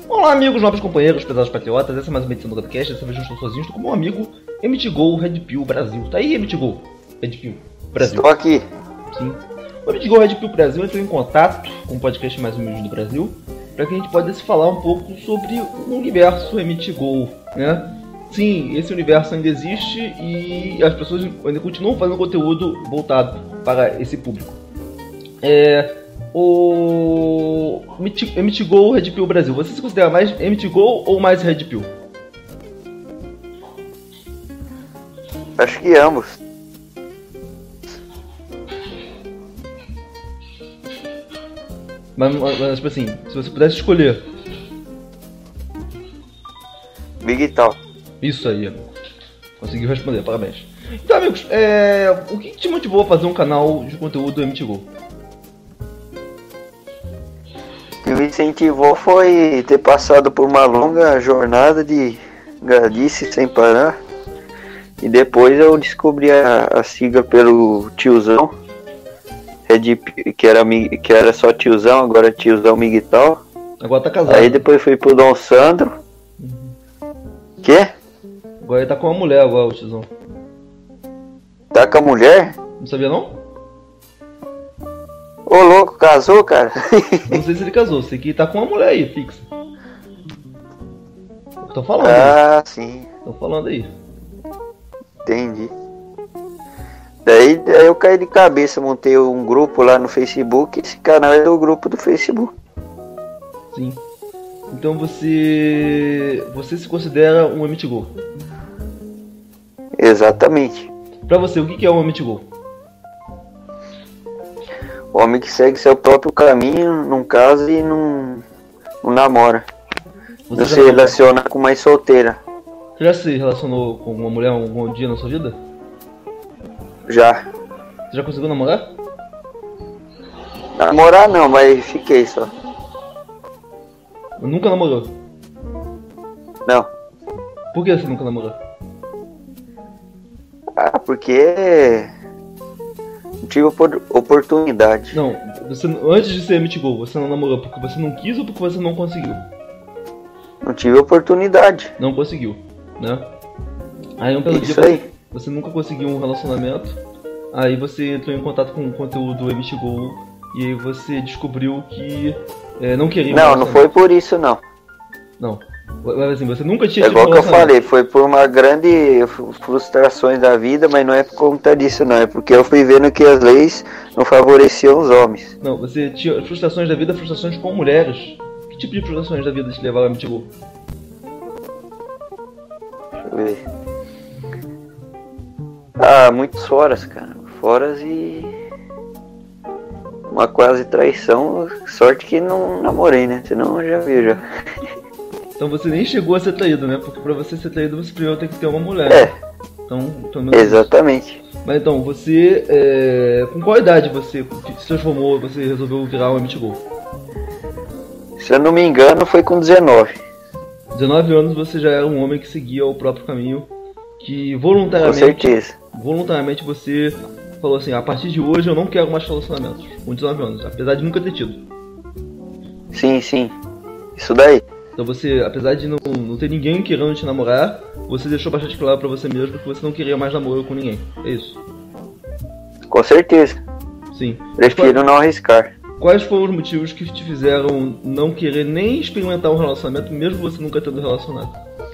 Olá, amigos, novos companheiros, pesados patriotas. Essa é mais uma edição do podcast. Dessa vez não estou sozinho, estou com meu amigo MTGO Red Pill Brasil. Tá aí, MTGO Red Pill Brasil? Estou aqui. Sim. O MTGO Red Pill Brasil entrou em contato com o podcast mais humilde do Brasil para que a gente pudesse falar um pouco sobre o universo MTGO, né? Sim, esse universo ainda existe e as pessoas ainda continuam fazendo conteúdo voltado para esse público. O MTGO Red Pill Brasil, você se considera mais MTGO ou mais Red Pill? Acho que ambos. Mas tipo assim, se você pudesse escolher. Big Tal. Isso aí, conseguiu responder, parabéns. Então, amigos, o que te motivou a fazer um canal de conteúdo MTGO? O que me incentivou foi ter passado por uma longa jornada de gadice sem parar. E depois eu descobri a sigla pelo tiozão, que era só tiozão, agora é tiozão Miguel. Agora tá casado. Aí depois fui pro Dom Sandro. Quê? Agora ele tá com uma mulher agora, o tiozão. Tá com a mulher? Não sabia não? Ô louco, casou, cara? Não sei se ele casou, sei que ele tá com uma mulher aí, fixa. Tô falando aí. Sim. Tô falando aí. Entendi. Daí eu caí de cabeça, montei um grupo lá no Facebook. Esse canal é do grupo do Facebook. Sim. Então você se considera um MTGO? Exatamente. Pra você, o que é um MTGO? O homem que segue seu próprio caminho, não casa e não namora. Você se relaciona com uma solteira. Você já se relacionou com uma mulher algum dia na sua vida? Já. Você já conseguiu namorar? Namorar não, mas fiquei só. Nunca namorou? Não. Por que você nunca namorou? Porque não tive oportunidade. Não, antes de ser MTGO, você não namorou porque você não quis ou porque você não conseguiu? Não tive oportunidade. Não conseguiu, né? Aí um pelo dia você nunca conseguiu um relacionamento. Aí você entrou em contato com o conteúdo do MTGO e aí você descobriu que não queria. Não foi por isso não. Não. Mas assim, você nunca tinha. É igual que eu falei, foi por uma grande frustrações da vida, mas não é por conta disso não, é porque eu fui vendo que as leis não favoreciam os homens. Não, você tinha frustrações da vida, frustrações com mulheres. Que tipo de frustrações da vida te levaram a MTGO? Deixa eu ver. Muitos foras, cara. Foras e uma quase traição. Sorte que não namorei, né? Senão eu já vi já. Então você nem chegou a ser traído, né? Porque pra você ser traído você primeiro tem que ter uma mulher. Então exatamente. Isso. Mas então, você... com qual idade você se transformou, você resolveu virar um MTGO? Se eu não me engano foi com 19. 19 anos você já era um homem que seguia o próprio caminho. Que voluntariamente... Com certeza. Voluntariamente você falou assim, a partir de hoje eu não quero mais relacionamentos. Com 19 anos, apesar de nunca ter tido. Sim. Isso daí. Então você, apesar de não ter ninguém querendo te namorar, você deixou bastante claro pra você mesmo que você não queria mais namoro com ninguém. É isso? Com certeza. Sim. Prefiro não arriscar. Quais foram os motivos que te fizeram não querer nem experimentar um relacionamento, mesmo você nunca tendo se relacionado?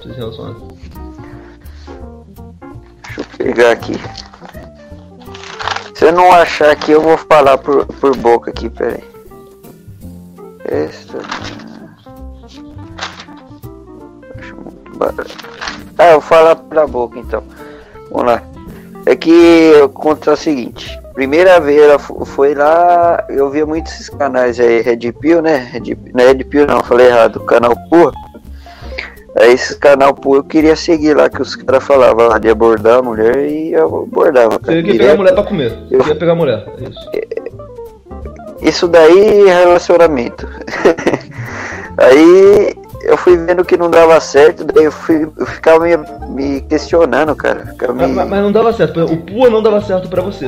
Deixa eu pegar aqui. Se eu não achar aqui, eu vou falar por boca aqui, peraí. Eu vou falar pela boca então. Vamos lá. É que eu conto o seguinte. Primeira vez ela foi lá, eu via muitos esses canais aí, Red Pill, né? Não é Red Pill não, falei errado, canal Pur. Aí esse canal Pur eu queria seguir lá, que os caras falavam lá de abordar a mulher e eu abordava. Você queria pegar a mulher pra comer, eu queria pegar a mulher, é isso. Isso daí é relacionamento. Aí eu fui vendo que não dava certo, daí eu ficava me questionando, cara. Mas não dava certo, o Pua não dava certo pra você.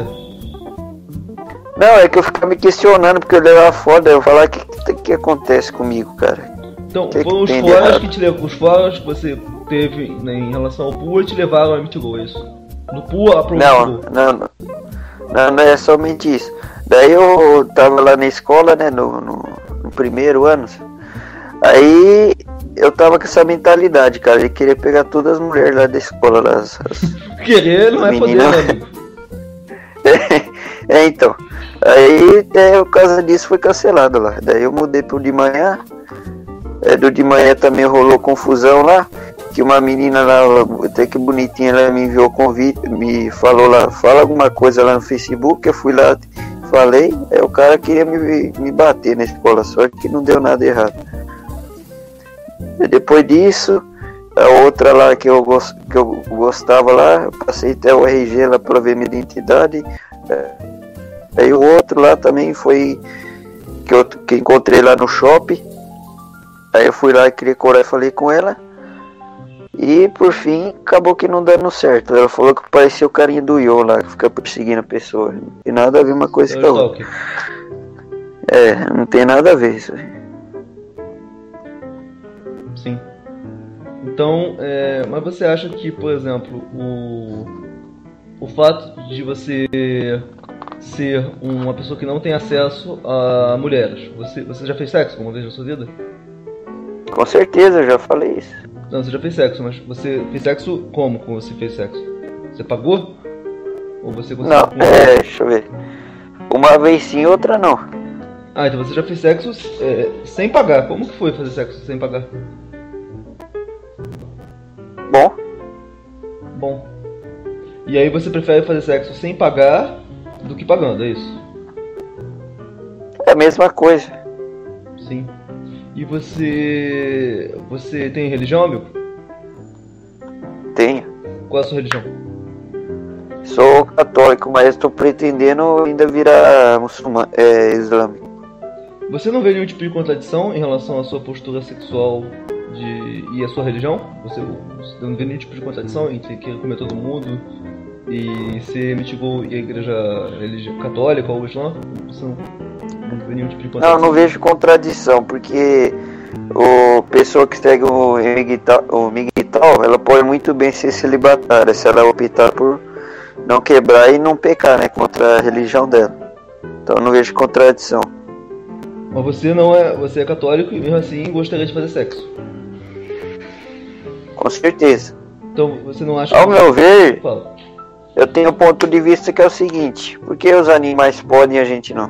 Não, é que eu ficava me questionando, porque eu levava foda, eu falava, o que acontece comigo, cara? Então, Que foram os tem de foras errado? que te levam, os foras que você teve, né, em relação ao PUA te levaram ao MTGO, é isso? Do PUA pro Não, MTGO. não é somente isso. Daí eu tava lá na escola, né, no primeiro ano. Aí eu tava com essa mentalidade, cara, de querer pegar todas as mulheres lá da escola, lá, Querer não é poder, menina. né, amigo? Então. Aí, por causa disso, foi cancelado lá. Daí eu mudei pro de manhã. Do de manhã também rolou confusão lá. Que uma menina lá, até que bonitinha, ela me enviou convite, me falou lá, fala alguma coisa lá no Facebook. Eu fui lá, falei. Aí o cara queria me bater na escola, só que não deu nada errado. E depois disso, a outra lá que eu gostava lá, eu passei até o RG lá pra ver minha identidade. Aí o outro lá também foi que encontrei lá no shopping. Aí eu fui lá e criei coragem e falei com ela. E por fim acabou que não dando certo. Ela falou que parecia o carinha do Yo lá, que fica perseguindo a pessoa. Não tem nada a ver uma coisa com a outra. Não tem nada a ver isso aí. Sim. Então, mas você acha que, por exemplo, o fato de você ser uma pessoa que não tem acesso a mulheres, você já fez sexo alguma vez na sua vida? Com certeza, eu já falei isso. Não, você já fez sexo, mas você fez sexo como você fez sexo? Você pagou? Ou você conseguiu? Não, deixa eu ver. Uma vez sim, outra não. Ah, então você já fez sexo sem pagar. Como que foi fazer sexo sem pagar? Bom. E aí você prefere fazer sexo sem pagar do que pagando, é isso? É a mesma coisa. Sim. E você tem religião, amigo? Tenho. Qual é a sua religião? Sou católico, mas estou pretendendo ainda virar muçulmano, islâmico. Você não vê nenhum tipo de contradição em relação à sua postura sexual e a sua religião? Você não vê nenhum tipo de contradição entre querer comer todo mundo e ser MTGO e a igreja católica ou o Islã? Você não vê nenhum tipo de contradição? Não vejo contradição, porque a pessoa que segue o Miguel, ela pode muito bem ser celibatária, se ela optar por não quebrar e não pecar, né, contra a religião dela. Então eu não vejo contradição. Mas você você é católico e mesmo assim gostaria de fazer sexo? Com certeza. Então você não acha Ao meu ver, Fala. eu tenho um ponto de vista que é o seguinte: por que os animais podem e a gente não?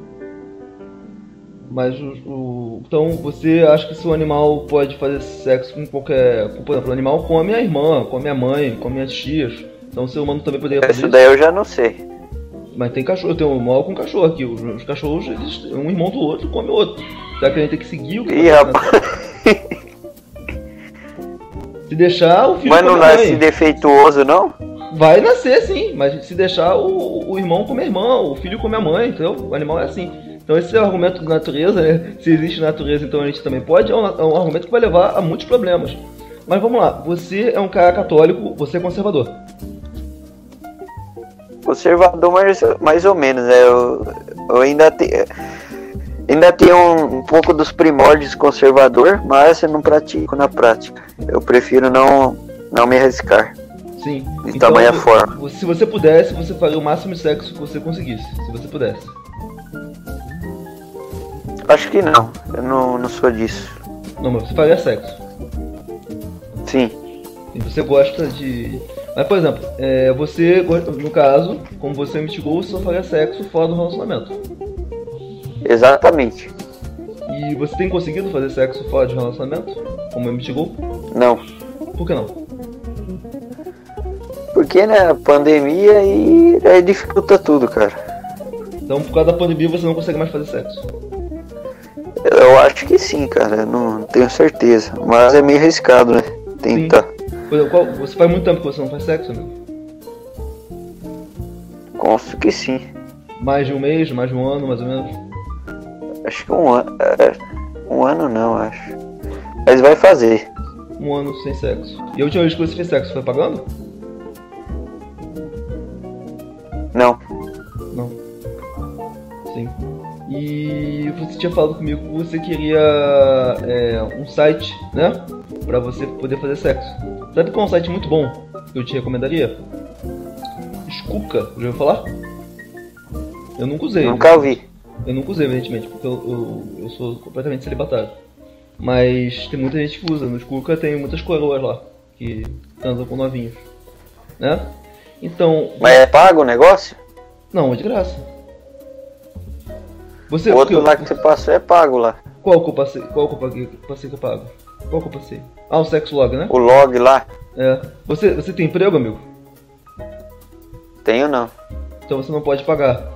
Mas então você acha que se o animal pode fazer sexo com qualquer... Por exemplo, o animal come a irmã, come a mãe, come as tias. Então o ser humano também poderia fazer Isso isso? daí eu já não sei. Mas tem cachorro, tem um mal com cachorro aqui. Os cachorros, eles, um irmão do outro come o outro. Será que a gente tem que seguir o que Ih, rapaz. Se deixar, o filho Mas não come a mãe. nasce defeituoso, não? Vai nascer sim, mas se deixar o irmão come a irmã, o filho come a mãe, entendeu? O animal é assim. Então esse é o argumento da natureza, né? Se existe natureza, então a gente também pode. É um argumento que vai levar a muitos problemas. Mas vamos lá, você é um cara católico, você é conservador. Conservador, mais ou menos, né? Eu ainda tenho um pouco dos primórdios conservador, mas eu não pratico na prática. Eu prefiro não me arriscar. Sim. De tamanha forma. Se você pudesse, você faria o máximo de sexo que você conseguisse. Se você pudesse. Acho que não. Eu não sou disso. Não, mas você faria sexo. Sim. E você gosta de... Mas, por exemplo, você, no caso, como você me MTGO, você só faria sexo fora do relacionamento. Exatamente. E você tem conseguido fazer sexo fora de relacionamento? Como MTGO? Não. Por que não? Porque, né, a pandemia e aí dificulta tudo, cara. Então, por causa da pandemia, você não consegue mais fazer sexo? Eu acho que sim, cara. Eu não tenho certeza. Mas é meio arriscado, né? Tentar. Sim. Por exemplo, você faz muito tempo que você não faz sexo, né? Consto que sim. Mais de um mês, mais de um ano, mais ou menos? Acho que um ano. Um ano não, acho. Mas vai fazer. Um ano sem sexo. E a última vez que você fez sexo, foi pagando? Não. Não. Sim. E você tinha falado comigo que você queria um site, né? Pra você poder fazer sexo. Sabe qual é um site muito bom que eu te recomendaria? Skuka, já ouviu falar? Eu nunca usei. Nunca ouvi. Eu nunca usei, evidentemente, porque eu sou completamente celibatário. Mas tem muita gente que usa. No Skuka tem muitas coroas lá que transam com novinhos, né? Então... Mas é pago o negócio? Não, é de graça. O outro lá que você passou é pago lá. Qual que eu passei? Qual que eu pago? Qual que eu passei? Ah, o Sex Log, né? O log lá? É. Você tem emprego, amigo? Tenho não. Então você não pode pagar.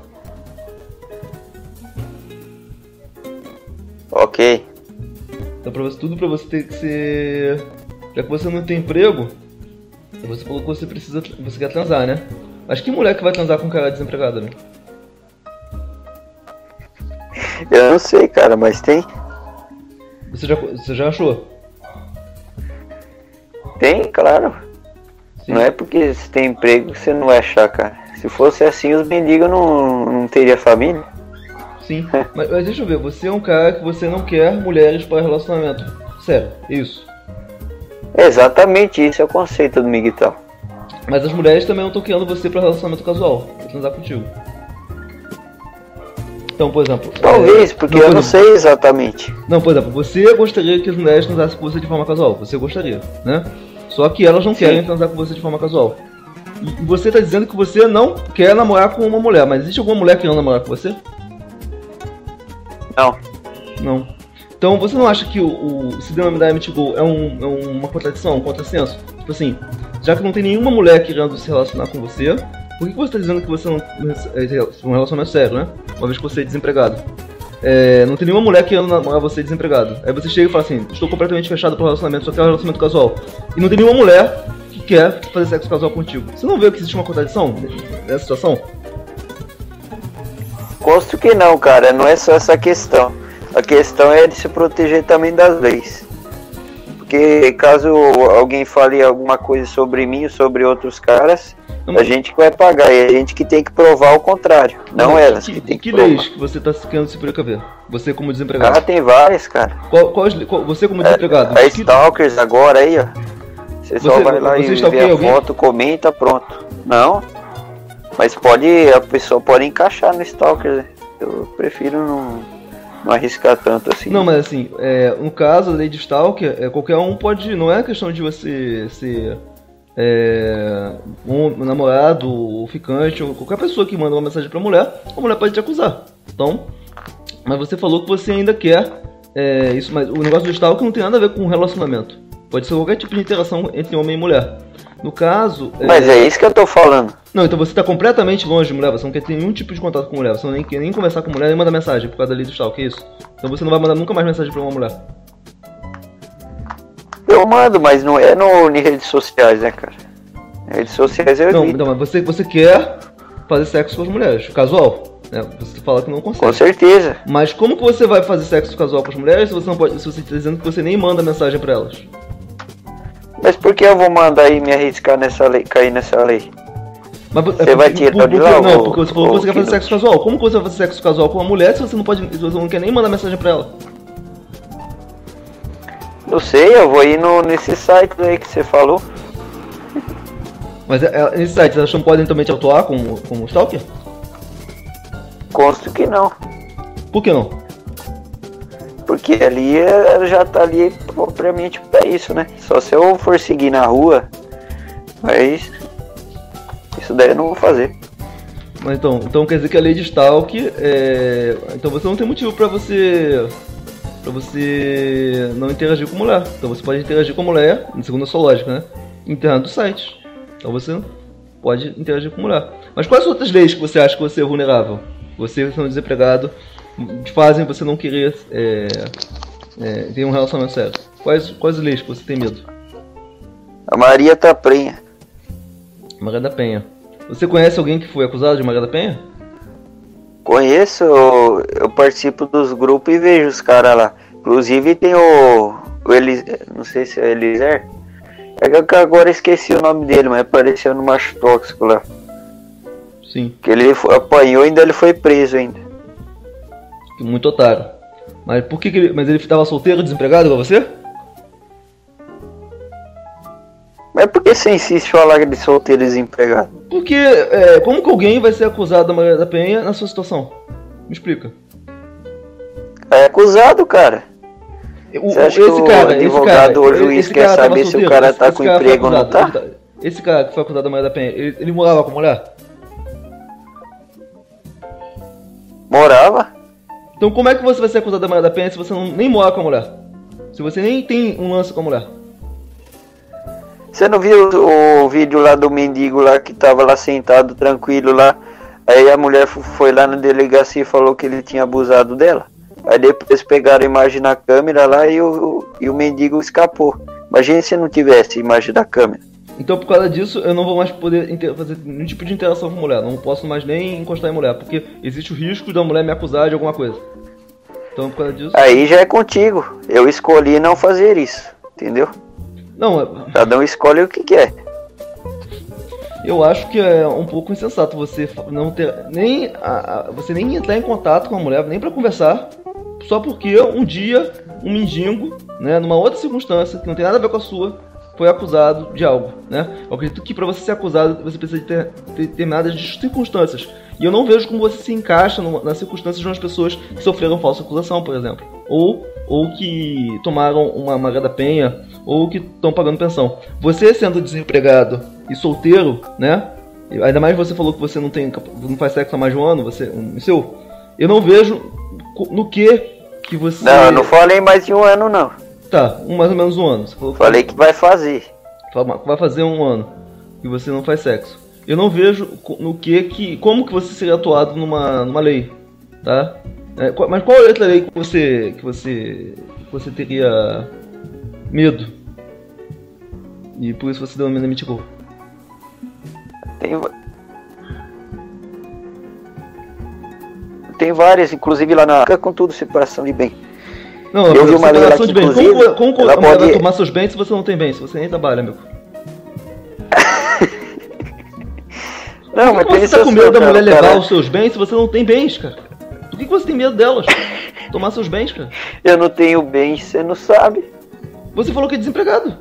Ok. Então tudo pra você ter que ser... Já que você não tem emprego, você falou que você quer transar, né? Mas que mulher que vai transar com um cara desempregado, né? Eu não sei, cara, mas tem. Você já achou? Tem, claro. Sim. Não é porque você tem emprego que você não vai achar, cara. Se fosse assim, os mendigos não teriam família. Sim, mas deixa eu ver, você é um cara que você não quer mulheres para relacionamento. Sério, isso. Exatamente isso é o conceito do Miguel. Mas as mulheres também não estão querendo você para relacionamento casual, pra transar contigo. Então, por exemplo... Talvez, porque eu não sei exatamente. Não, por exemplo, você gostaria que as mulheres transassem com você de forma casual. Você gostaria, né? Só que elas não querem transar com você de forma casual. E você está dizendo que você não quer namorar com uma mulher. Mas existe alguma mulher querendo namorar com você? Não. Não. Então você não acha que o se denominar MTGO é uma contradição, um contrassenso? Tipo assim, já que não tem nenhuma mulher querendo se relacionar com você, por que você está dizendo que você não... um relacionamento sério, né? Uma vez que você é desempregado. Não tem nenhuma mulher querendo namorar você desempregado. Aí você chega e fala assim, estou completamente fechado pro relacionamento, só quero um relacionamento casual. E não tem nenhuma mulher que quer fazer sexo casual contigo. Você não vê que existe uma contradição nessa situação? Gosto que não, cara. Não é só essa questão. A questão é de se proteger também das leis. Porque caso alguém fale alguma coisa sobre mim ou sobre outros caras, a gente que vai pagar. E a gente que tem que provar o contrário. Não elas que tem que provar. Que leis que você está querendo se precaver? Você como desempregado. Ah, tem várias, cara. Você como desempregado? A Stalkers agora aí, ó. Você só vai lá e vê a foto, comenta, pronto. Não. Mas a pessoa pode encaixar no Stalker, né? Eu prefiro não arriscar tanto assim. Não, mas assim, no caso da lei de Stalker, qualquer um pode... Não é questão de você ser um namorado, ou ficante, ou qualquer pessoa que manda uma mensagem pra mulher, a mulher pode te acusar. Então, mas você falou que você ainda quer isso, mas o negócio do Stalker não tem nada a ver com relacionamento. Pode ser qualquer tipo de interação entre homem e mulher. No caso... Mas é isso que eu tô falando. Não, então você tá completamente longe de mulher, você não quer ter nenhum tipo de contato com mulher, você não quer nem conversar com mulher, nem mandar mensagem por causa da lei do Stalker, é isso? Então você não vai mandar nunca mais mensagem pra uma mulher. Eu mando, mas não é em redes sociais, né, cara? Redes sociais eu evito. Não, mas você quer fazer sexo com as mulheres, casual, né? Você fala que não consegue. Com certeza. Mas como que você vai fazer sexo casual com as mulheres se você não pode, se você tá dizendo que você nem manda mensagem pra elas? Mas por que eu vou mandar e me arriscar nessa lei, cair nessa lei? Mas, você vai tirar de lá? Não, porque você falou que você quer fazer sexo casual. Como que você vai fazer sexo casual com uma mulher se você não quer nem mandar mensagem pra ela? Não sei, eu vou ir nesse site aí que você falou. Mas nesse site elas não podem também te atuar como stalker? Consto que não. Por que não? Porque ali ela já tá ali propriamente pra isso, né? Só se eu for seguir na rua, mas isso daí eu não vou fazer. Mas então quer dizer que a lei de Stalk então você não tem motivo pra você não interagir com mulher. Então você pode interagir com mulher, segundo a sua lógica, né? Internando do site. Então você pode interagir com mulher. Mas quais outras leis que você acha que você é vulnerável? Você sendo desempregado fazem você não querer ter um relacionamento sério. Quais leis que você tem medo? A Maria da Penha. Maria da Penha. Você conhece alguém que foi acusado de Maria da Penha? Conheço, eu participo dos grupos e vejo os caras lá. Inclusive tem o não sei se é Eliser. É que agora esqueci o nome dele, mas apareceu no Macho Tóxico lá. Sim. Que ele apanhou e ainda ele foi preso ainda. Muito otário. Mas por que ele... Mas ele estava solteiro, desempregado igual você? Mas por que você insiste em falar de solteiro e desempregado? Porque, como que alguém vai ser acusado da Maria da Penha na sua situação? Me explica. É acusado, cara. Você acha que o advogado ou o juiz quer saber se o cara tá com emprego ou não tá? Esse cara que foi acusado da Maria da Penha, ele morava com a mulher? Morava? Então como é que você vai ser acusado da Maria da Penha se você nem mora com a mulher? Se você nem tem um lance com a mulher? Você não viu o vídeo lá do mendigo lá que tava lá sentado tranquilo lá? Aí a mulher foi lá na delegacia e falou que ele tinha abusado dela. Aí depois pegaram a imagem na câmera lá e o mendigo escapou. Imagina se não tivesse imagem da câmera. Então por causa disso eu não vou mais poder fazer nenhum tipo de interação com a mulher. Não posso mais nem encostar em mulher, porque existe o risco da mulher me acusar de alguma coisa. Então por causa disso... Aí já é contigo. Eu escolhi não fazer isso, entendeu? Não, cada um escolhe o que quer. Eu acho que é um pouco insensato você não ter nem você nem entrar em contato com a mulher, nem pra conversar, só porque um dia um mendigo, né, numa outra circunstância que não tem nada a ver com a sua, foi acusado de algo, né? Eu acredito que para você ser acusado você precisa de ter determinadas circunstâncias. E eu não vejo como você se encaixa nas circunstâncias de umas pessoas que sofreram falsa acusação, por exemplo, ou que tomaram uma Maria da Penha, ou que estão pagando pensão. Você sendo desempregado e solteiro, né? Ainda mais você falou que você não faz sexo há mais de um ano, eu não vejo no que você... Não, eu não falei mais de um ano, não. Tá, mais ou menos um ano. Você falou falei que vai fazer. Vai fazer um ano que você não faz sexo. Eu não vejo como que você seria atuado numa lei, tá? Mas qual é a lei que você teria medo? E por isso você deu uma mitigou. Tem várias, inclusive lá na... com tudo, separação de bem. Não, eu vi uma lei lá que, inclusive... Como a mulher vai tomar seus bens se você não tem bens? Se você nem trabalha, amigo? Não, mas você tá com medo da mulher levar os seus bens se você não tem bens, cara? Por que você tem medo delas? Tomar seus bens, cara? Eu não tenho bens, você não sabe. Você falou que é desempregado.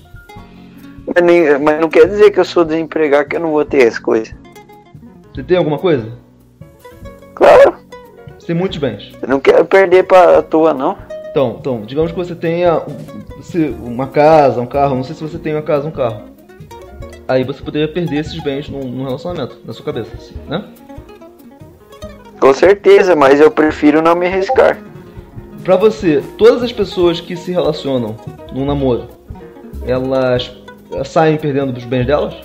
Mas não quer dizer que eu sou desempregado, que eu não vou ter as coisas. Você tem alguma coisa? Claro. Você tem muitos bens. Eu não quero perder pra toa, não. Então, digamos que você tenha uma casa, um carro. Não sei se você tem uma casa, um carro. Aí você poderia perder esses bens num relacionamento, na sua cabeça, assim, né? Com certeza, mas eu prefiro não me arriscar. Pra você, todas as pessoas que se relacionam num namoro, elas saem perdendo os bens delas?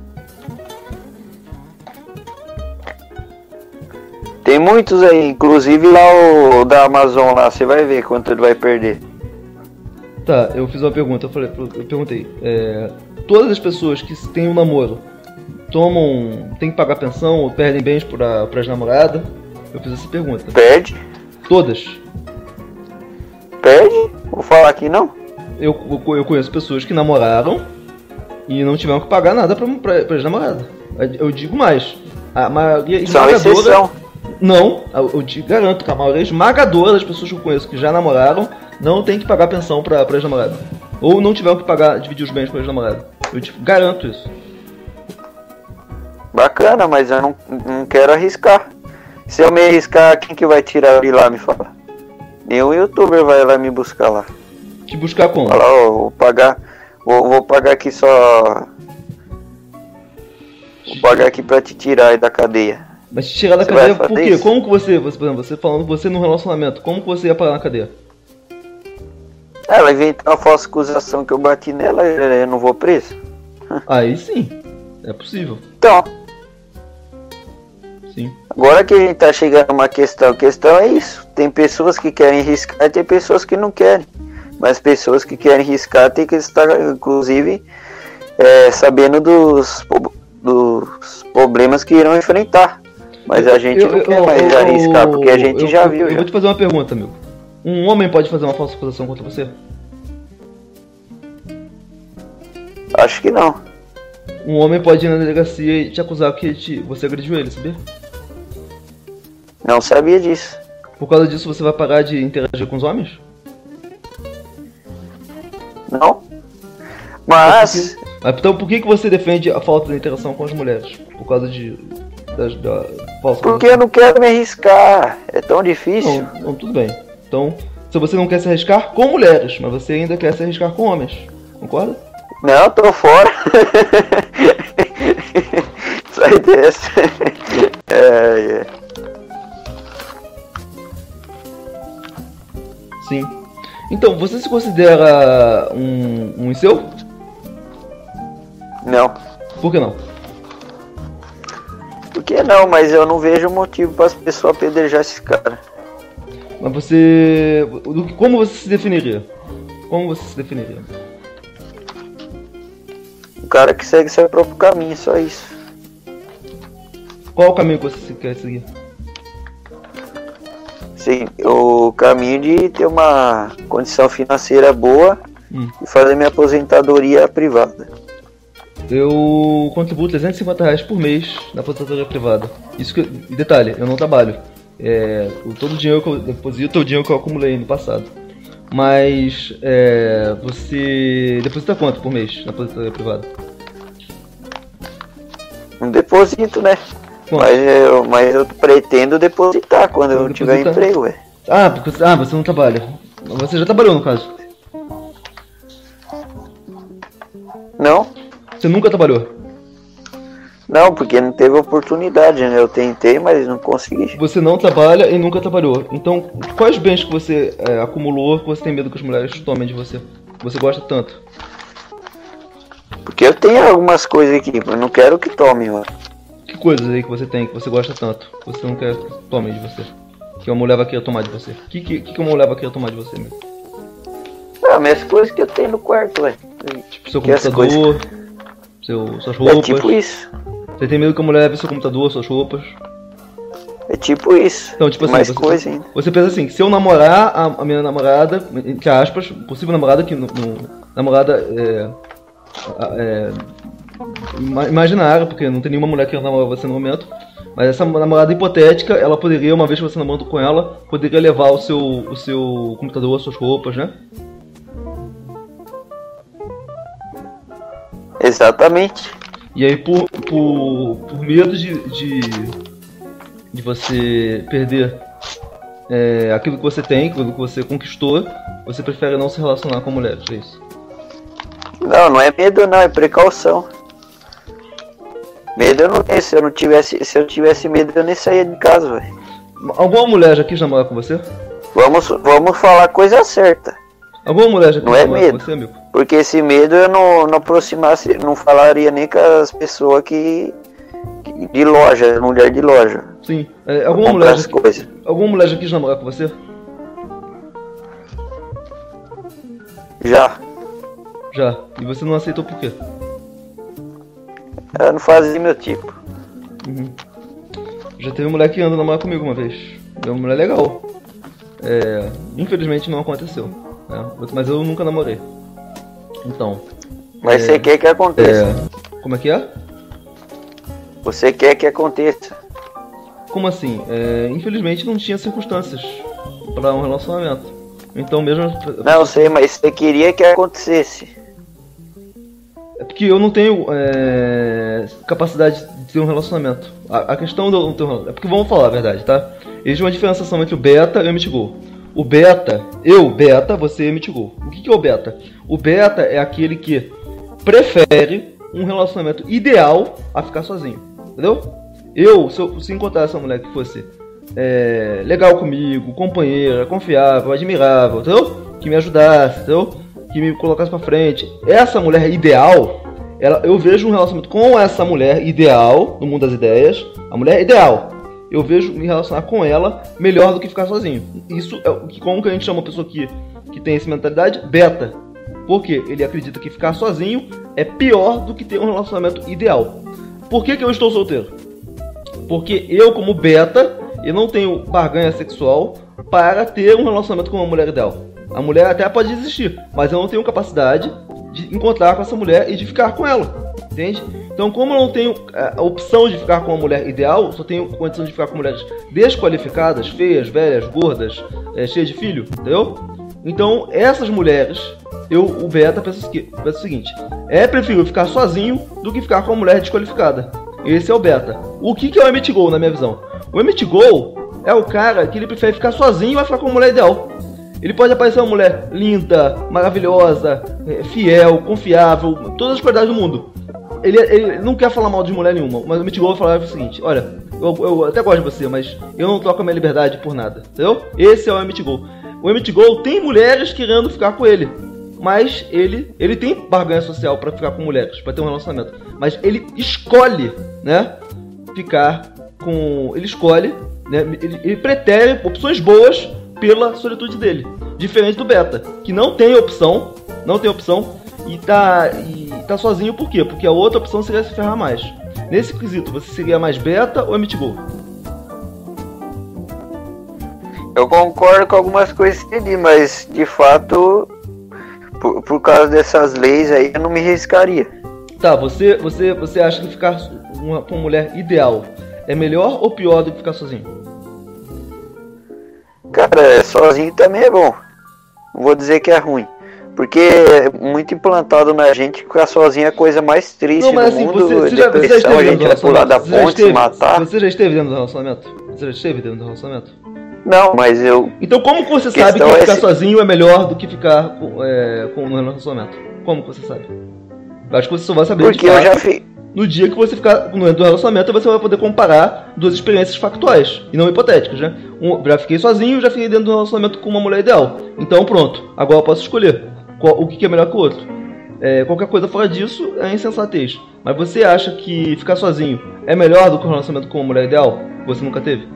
Tem muitos aí, inclusive lá o da Amazon lá, você vai ver quanto ele vai perder. Tá, eu fiz uma pergunta, eu perguntei, todas as pessoas que têm um namoro tem que pagar pensão ou perdem bens pras namoradas? Eu fiz essa pergunta. Perde? Todas? Perde? Vou falar aqui não? Eu conheço pessoas que namoraram e não tiveram que pagar nada pra namorada. Eu digo mais, a maioria esmagadora... Não, eu te garanto que a maioria esmagadora das pessoas que eu conheço que já namoraram não tem que pagar pensão pra ex-namorada. Ou não tiveram que dividir os bens com a ex-namorada. Eu te garanto isso. Bacana, mas eu não quero arriscar. Se eu me arriscar, quem que vai tirar de lá, me fala? Nenhum youtuber vai lá me buscar lá. Te buscar como? Fala, vou pagar aqui só... Vou pagar aqui pra te tirar aí da cadeia. Mas te tirar da cadeia por quê? Isso? Como que por exemplo, você falando você num relacionamento, como que você ia parar na cadeia? Ela inventou uma falsa acusação que eu bati nela, eu não vou preso? Aí sim, é possível. Então. Sim. Agora que a gente tá chegando a uma questão, a questão é isso. Tem pessoas que querem riscar e tem pessoas que não querem. Mas pessoas que querem riscar tem que estar, inclusive, sabendo dos problemas que irão enfrentar. Mas a gente não quer mais arriscar, porque a gente já viu. Eu vou te fazer uma pergunta, amigo. Um homem pode fazer uma falsa acusação contra você? Acho que não. Um homem pode ir na delegacia e te acusar que você agrediu ele, sabia? Não sabia disso. Por causa disso você vai parar de interagir com os homens? Não. Mas... Então por que você defende a falta de interação com as mulheres? Por causa da falsa... Porque eu não quero me arriscar. É tão difícil. Não, tudo bem. Então, se você não quer se arriscar com mulheres, mas você ainda quer se arriscar com homens, concorda? Não, tô fora. Sai dessa. Sim. Então, você se considera um incel? Não. Por que não? Por que não? Mas eu não vejo motivo para as pessoas apedrejar esse cara. Mas você... Como você se definiria? Como você se definiria? O cara que segue seu próprio caminho, só isso. Qual o caminho que você quer seguir? Sim, o caminho de ter uma condição financeira boa e fazer minha aposentadoria privada. Eu contribuo R$350 por mês na aposentadoria privada. Isso que, detalhe, eu não trabalho. Todo o dinheiro que eu deposito é o dinheiro que eu acumulei no passado. Mas você deposita quanto por mês na aposentadoria privada? Um deposito, né? Mas eu pretendo depositar quando eu tiver emprego, ué. Você não trabalha. Você já trabalhou, no caso? Não. Você nunca trabalhou? Não, porque não teve oportunidade, né? Eu tentei, mas não consegui. Você não trabalha e nunca trabalhou. Então, quais bens que você acumulou que você tem medo que as mulheres tomem de você? Que você gosta tanto? Porque eu tenho algumas coisas aqui, mas não quero que tomem, mano. Que coisas aí que você tem, que você gosta tanto, que você não quer que tomem de você? Que uma mulher vai querer tomar de você? O que uma mulher vai querer tomar de você mesmo? Minhas coisas que eu tenho no quarto, ué. Tipo, seu computador, suas roupas. É tipo isso. Você tem medo que a mulher leve seu computador, suas roupas? É tipo isso. Então, tipo assim, mais coisa ainda. Você pensa assim, se eu namorar a minha namorada, entre aspas, possível namorada que namorada imaginária, porque não tem nenhuma mulher que namora você no momento, mas essa namorada hipotética, ela poderia, uma vez que você namorando com ela, poderia levar o seu computador, as suas roupas, né? Exatamente. E aí por medo de você perder aquilo que você tem, aquilo que você conquistou, você prefere não se relacionar com mulheres, é isso? Não é medo não, é precaução. Medo eu não tenho, se eu tivesse medo eu nem saía de casa, velho. Alguma mulher já quis namorar com você? Vamos falar a coisa certa. Alguma mulher já quis não é namorar medo, com você, amigo? Porque esse medo eu não aproximasse, não falaria nem com as pessoas que de loja, mulher de loja. Sim, alguma mulher já quis namorar com você? Já. E você não aceitou por quê? Ela não fazia meu tipo. Já teve mulher que anda namorar comigo uma vez. É uma mulher legal. Infelizmente não aconteceu, né? Mas eu nunca namorei. Então. Mas você quer que aconteça? Como é que é? Você quer que aconteça? Como assim? Infelizmente não tinha circunstâncias para um relacionamento. Então mesmo. Não sei, mas você queria que acontecesse. É porque eu não tenho capacidade de ter um relacionamento. A questão de eu não ter um relacionamento. É porque vamos falar a verdade, tá? Existe uma diferenciação entre o beta e o MTGO. O beta, você é MTGO. O que é o beta? O beta é aquele que prefere um relacionamento ideal a ficar sozinho. Entendeu? Se encontrar essa mulher que fosse legal comigo, companheira, confiável, admirável, entendeu? Que me ajudasse, entendeu? Que me colocasse pra frente. Essa mulher ideal, eu vejo um relacionamento com essa mulher ideal, no mundo das ideias, a mulher ideal. Eu vejo me relacionar com ela melhor do que ficar sozinho. Isso é como que a gente chama uma pessoa que tem essa mentalidade? Beta. Porque ele acredita que ficar sozinho é pior do que ter um relacionamento ideal. Por que eu estou solteiro? Porque eu, como beta, eu não tenho barganha sexual para ter um relacionamento com uma mulher ideal. A mulher até pode existir, mas eu não tenho capacidade de encontrar com essa mulher e de ficar com ela, entende? Então, como eu não tenho a opção de ficar com uma mulher ideal, só tenho condição de ficar com mulheres desqualificadas, feias, velhas, gordas, cheias de filho, entendeu? Então, essas mulheres, o beta pensa o seguinte: é preferível ficar sozinho do que ficar com uma mulher desqualificada. Esse é o beta. O que é o Emmett Gold, na minha visão? O Emmett Gold é o cara que ele prefere ficar sozinho e vai ficar com uma mulher ideal. Ele pode aparecer uma mulher linda, maravilhosa, fiel, confiável, todas as qualidades do mundo. Ele não quer falar mal de mulher nenhuma, mas o Emmett Gold vai falar o seguinte: olha, eu até gosto de você, mas eu não troco a minha liberdade por nada, entendeu? Esse é o Emmett Gold. O Emmett Gold tem mulheres querendo ficar com ele, mas ele tem barganha social para ficar com mulheres, para ter um relacionamento. Mas ele escolhe, né, ficar com... Ele escolhe, né, ele pretere opções boas pela solitude dele. Diferente do beta, que não tem opção e tá sozinho. Por quê? Porque a outra opção seria se ferrar mais. Nesse quesito, você seria mais beta ou Emmett Gold? Eu concordo com algumas coisas que ele, mas de fato, por causa dessas leis aí, eu não me arriscaria. Tá, você acha que ficar com uma mulher ideal é melhor ou pior do que ficar sozinho? Cara, sozinho também é bom. Não vou dizer que é ruim. Porque é muito implantado na gente que ficar sozinho é a coisa mais triste do mundo. Você já esteve a gente vai pular da ponte, se matar. Você já esteve dentro do relacionamento? Não, mas eu... Então como que você sabe que ficar sozinho é melhor do que ficar com no relacionamento? Como que você sabe? Eu acho que você só vai saber porque eu já no dia que você ficar no relacionamento, você vai poder comparar duas experiências factuais e não hipotéticas, né? Já fiquei sozinho, já fiquei dentro do relacionamento com uma mulher ideal. Então pronto, agora eu posso escolher o que é melhor que o outro. Qualquer coisa fora disso é insensatez. Mas você acha que ficar sozinho é melhor do que um relacionamento com uma mulher ideal que você nunca teve?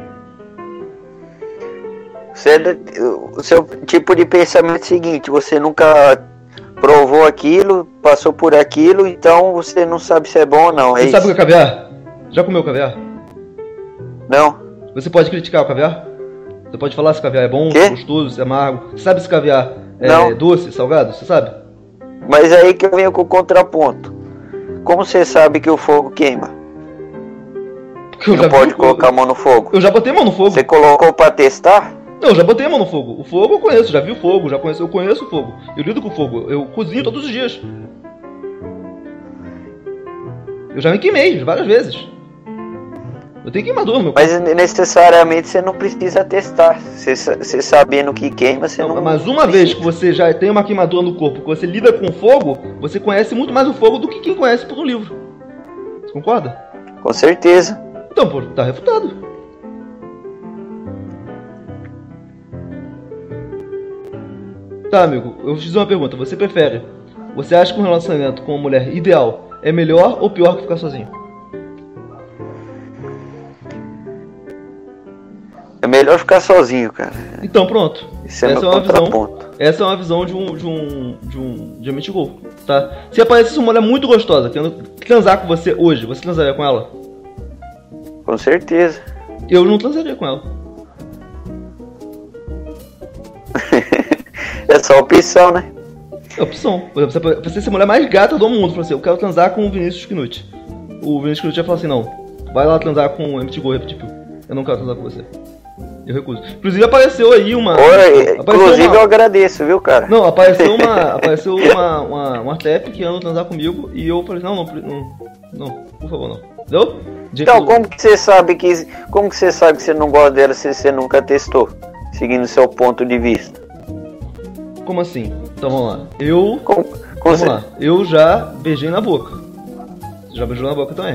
O seu tipo de pensamento é o seguinte: você nunca provou aquilo, passou por aquilo, então você não sabe se é bom ou não. Você sabe o que é caviar? Já comeu caviar? Não. Você pode criticar o caviar? Você pode falar se o caviar é bom, se é gostoso, se é amargo. Você sabe se caviar é doce, salgado? Você sabe? Mas aí que eu venho com o contraponto. Como você sabe que o fogo queima? Não pode colocar a mão no fogo. Eu já botei a mão no fogo. Você colocou pra testar? Não, eu já botei a mão no fogo. O fogo eu conheço, já vi o fogo, eu conheço o fogo. Eu lido com o fogo, eu cozinho todos os dias. Eu já me queimei várias vezes. Eu tenho queimadura no meu corpo. Mas necessariamente você não precisa testar. Você sabendo que queima, você não... Mas uma vez que você já tem uma queimadura no corpo, que você lida com fogo, você conhece muito mais o fogo do que quem conhece por um livro. Você concorda? Com certeza. Então, pô, tá refutado. Tá, amigo, eu te fiz uma pergunta. Você acha que um relacionamento com uma mulher ideal é melhor ou pior que ficar sozinho? É melhor ficar sozinho, cara. Então pronto. Essa é uma visão. Essa é uma visão de Emmett Gold, tá? Se aparecesse uma mulher muito gostosa querendo transar com você hoje, você transaria com ela? Com certeza. Eu não transaria com ela. É só opção, né? É opção. Por exemplo, você ser a mulher mais gata do mundo, fala assim: eu quero transar com o Vinícius Knut. O Vinícius Knut ia falar assim: não, vai lá transar com o Emmett Gold, tipo, eu não quero transar com você. Eu recuso. Inclusive apareceu aí uma... eu agradeço, viu, cara? Não, apareceu uma TEP que anda transar comigo e eu falei: não, por favor, não. Entendeu? Então, como que você sabe que você não gosta dela se você nunca testou? Seguindo seu ponto de vista. Como assim? Então vamos lá. Vamos lá. Eu já beijei na boca. Você já beijou na boca também.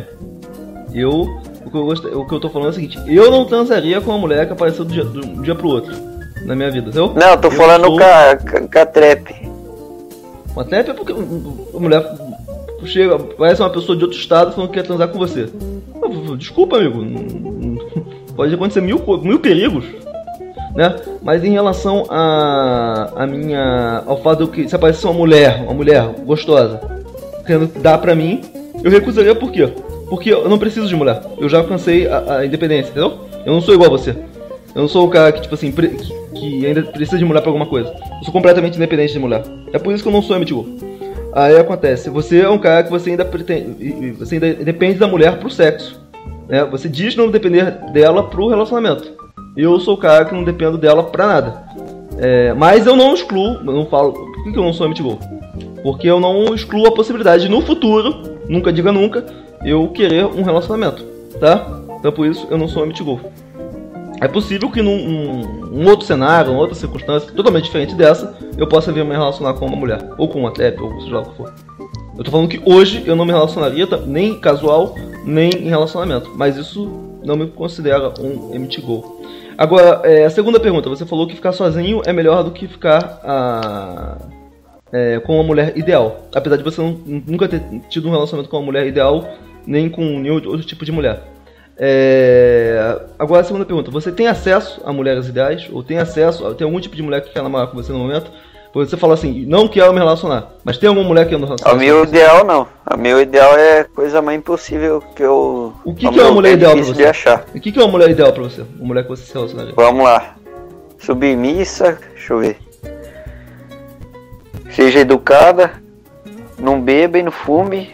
O que eu tô falando é o seguinte: eu não transaria com uma mulher que apareceu de um dia pro outro na minha vida, entendeu? Não, eu tô falando com a trap. Uma trap é porque a mulher chega, parece uma pessoa de outro estado falando que quer transar com você. Desculpa, amigo. Pode acontecer mil perigos, né? Mas em relação ao fato de que se aparecer uma mulher gostosa querendo dar pra mim, eu recusaria. Por quê? Porque eu não preciso de mulher. Eu já alcancei a independência, entendeu? Eu não sou igual a você. Eu não sou o cara que, tipo assim, que ainda precisa de mulher pra alguma coisa. Eu sou completamente independente de mulher. É por isso que eu não sou Emmett Gold. aí acontece, você é um cara que você ainda pretende, você ainda depende da mulher pro sexo, né? Você diz não depender dela pro relacionamento. Eu sou o cara que não dependo dela pra nada. Mas eu não excluo, eu não falo, por que eu não sou amigo? Porque eu não excluo a possibilidade de no futuro, nunca diga nunca, eu querer um relacionamento, tá? Então por isso eu não sou amigo. É possível que num outro cenário, numa outra circunstância totalmente diferente dessa, eu possa vir a me relacionar com uma mulher, ou com uma trap, ou seja lá o que for. Eu tô falando que hoje eu não me relacionaria nem casual, nem em relacionamento, mas isso não me considera um MTGO. Agora, a segunda pergunta, você falou que ficar sozinho é melhor do que ficar com uma mulher ideal, apesar de você nunca ter tido um relacionamento com uma mulher ideal, nem com nenhum outro tipo de mulher. Agora a segunda pergunta, você tem acesso a mulheres ideais? Ou tem algum tipo de mulher que quer namorar com você no momento? Porque você fala assim, não quero me relacionar, mas tem alguma mulher que anda relacionar? O meu ideal não. O meu ideal é coisa mais impossível que eu... O que é uma mulher ideal pra você? De achar. O que é uma mulher ideal pra você? Uma mulher que você se relacionaria? Vamos lá. Submissa, deixa eu ver. Seja educada, não beba e não fume.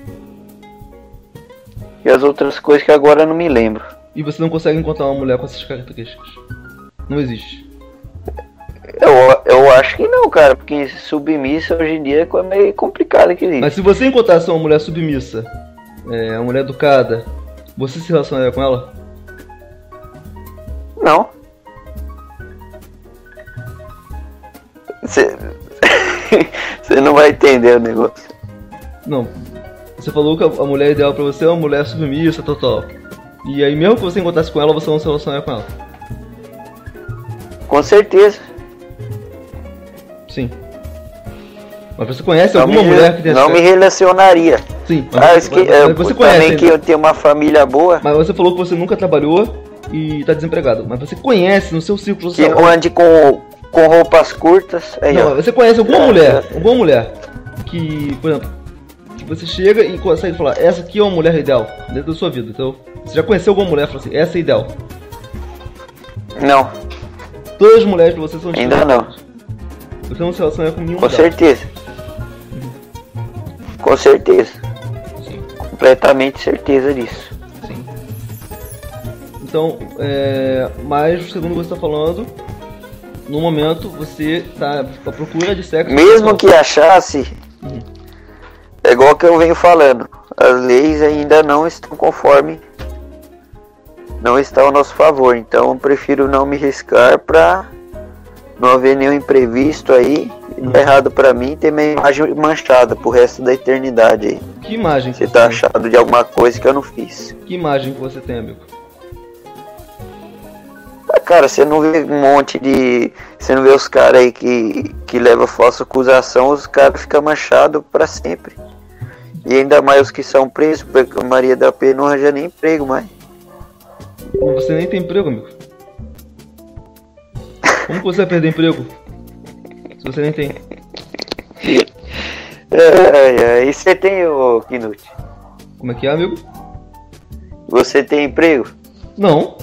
E as outras coisas que agora eu não me lembro. E você não consegue encontrar uma mulher com essas características? Não existe. Eu acho que não, cara, porque submissa hoje em dia é meio complicado aquele. Mas se você encontrasse uma mulher submissa, uma mulher educada, você se relacionaria com ela? Não. Você não vai entender o negócio. Não. Você falou que a mulher ideal pra você é uma mulher submissa, total. E aí mesmo que você encontrasse com ela, você não se relacionaria com ela? Com certeza. Sim. Mas você conhece alguma mulher que tem não me relacionaria. Sim. Mas você conhece também que eu tenho uma família boa. Mas você falou que você nunca trabalhou e tá desempregado. Mas você conhece no seu círculo social... Que ande com roupas curtas. Aí, não, você conhece alguma mulher que, por exemplo, que você chega e consegue falar, essa aqui é uma mulher ideal dentro da sua vida. Então, você já conheceu alguma mulher e falou assim, essa é ideal? Não. Todas as mulheres pra você são diferentes. Ainda não. Você não se relaciona com nenhuma. Com certeza. Com certeza. Sim. Completamente certeza disso. Sim. Então, mas segundo você está falando, no momento você está à procura de sexo. Mesmo que achasse, é igual que eu venho falando, as leis ainda não estão conforme, não estão ao nosso favor. Então eu prefiro não me arriscar para não haver nenhum imprevisto aí, errado pra mim, ter minha imagem manchada pro resto da eternidade aí. Que imagem você tá achado de alguma coisa que eu não fiz? Que imagem que você tem, amigo? Cara, você não vê um monte de... Você não vê os caras aí que levam falsa acusação, os caras ficam manchados pra sempre. E ainda mais os que são presos, porque a Maria da Penha não arranja nem emprego mais. Você nem tem emprego, amigo. Como que você vai perder emprego? Se você nem tem. E você tem, ô Knut? Como é que é, amigo? Você tem emprego? Não.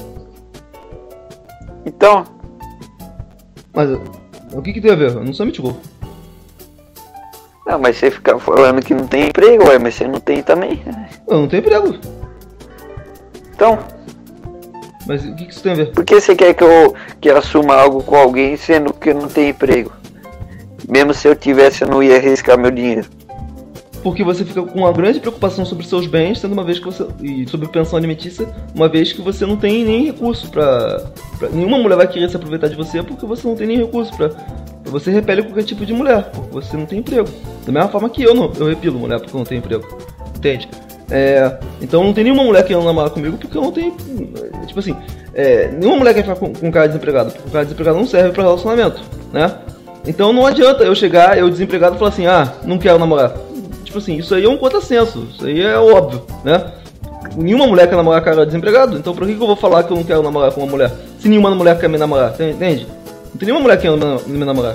Então? Mas o que tem a ver? Eu não sou metigo. Não, mas você fica falando que não tem emprego, ué, mas você não tem também. Eu não tenho emprego. Então? Mas o que isso tem a ver? Por que você quer que eu assuma algo com alguém sendo que eu não tenho emprego? Mesmo se eu tivesse, eu não ia arriscar meu dinheiro. Porque você fica com uma grande preocupação sobre seus bens, sendo uma vez que você... E sobre pensão alimentícia, uma vez que você não tem nem recurso pra... Nenhuma mulher vai querer se aproveitar de você porque você não tem nem recurso pra... Você repele qualquer tipo de mulher, porque você não tem emprego. Da mesma forma que eu repilo mulher porque eu não tenho emprego. Entende? Então não tem nenhuma mulher que não namora comigo porque eu não tenho... Tipo assim, nenhuma mulher quer ficar com um cara desempregado, porque o cara desempregado não serve pra relacionamento, né? Então não adianta eu chegar, eu desempregado, e falar assim, não quero namorar. Tipo assim, isso aí é um contrassenso, isso aí é óbvio, né? Nenhuma mulher quer namorar cara desempregado, então por que eu vou falar que eu não quero namorar com uma mulher? Se nenhuma mulher quer me namorar, entende? Não tem nenhuma mulher que quer me namorar.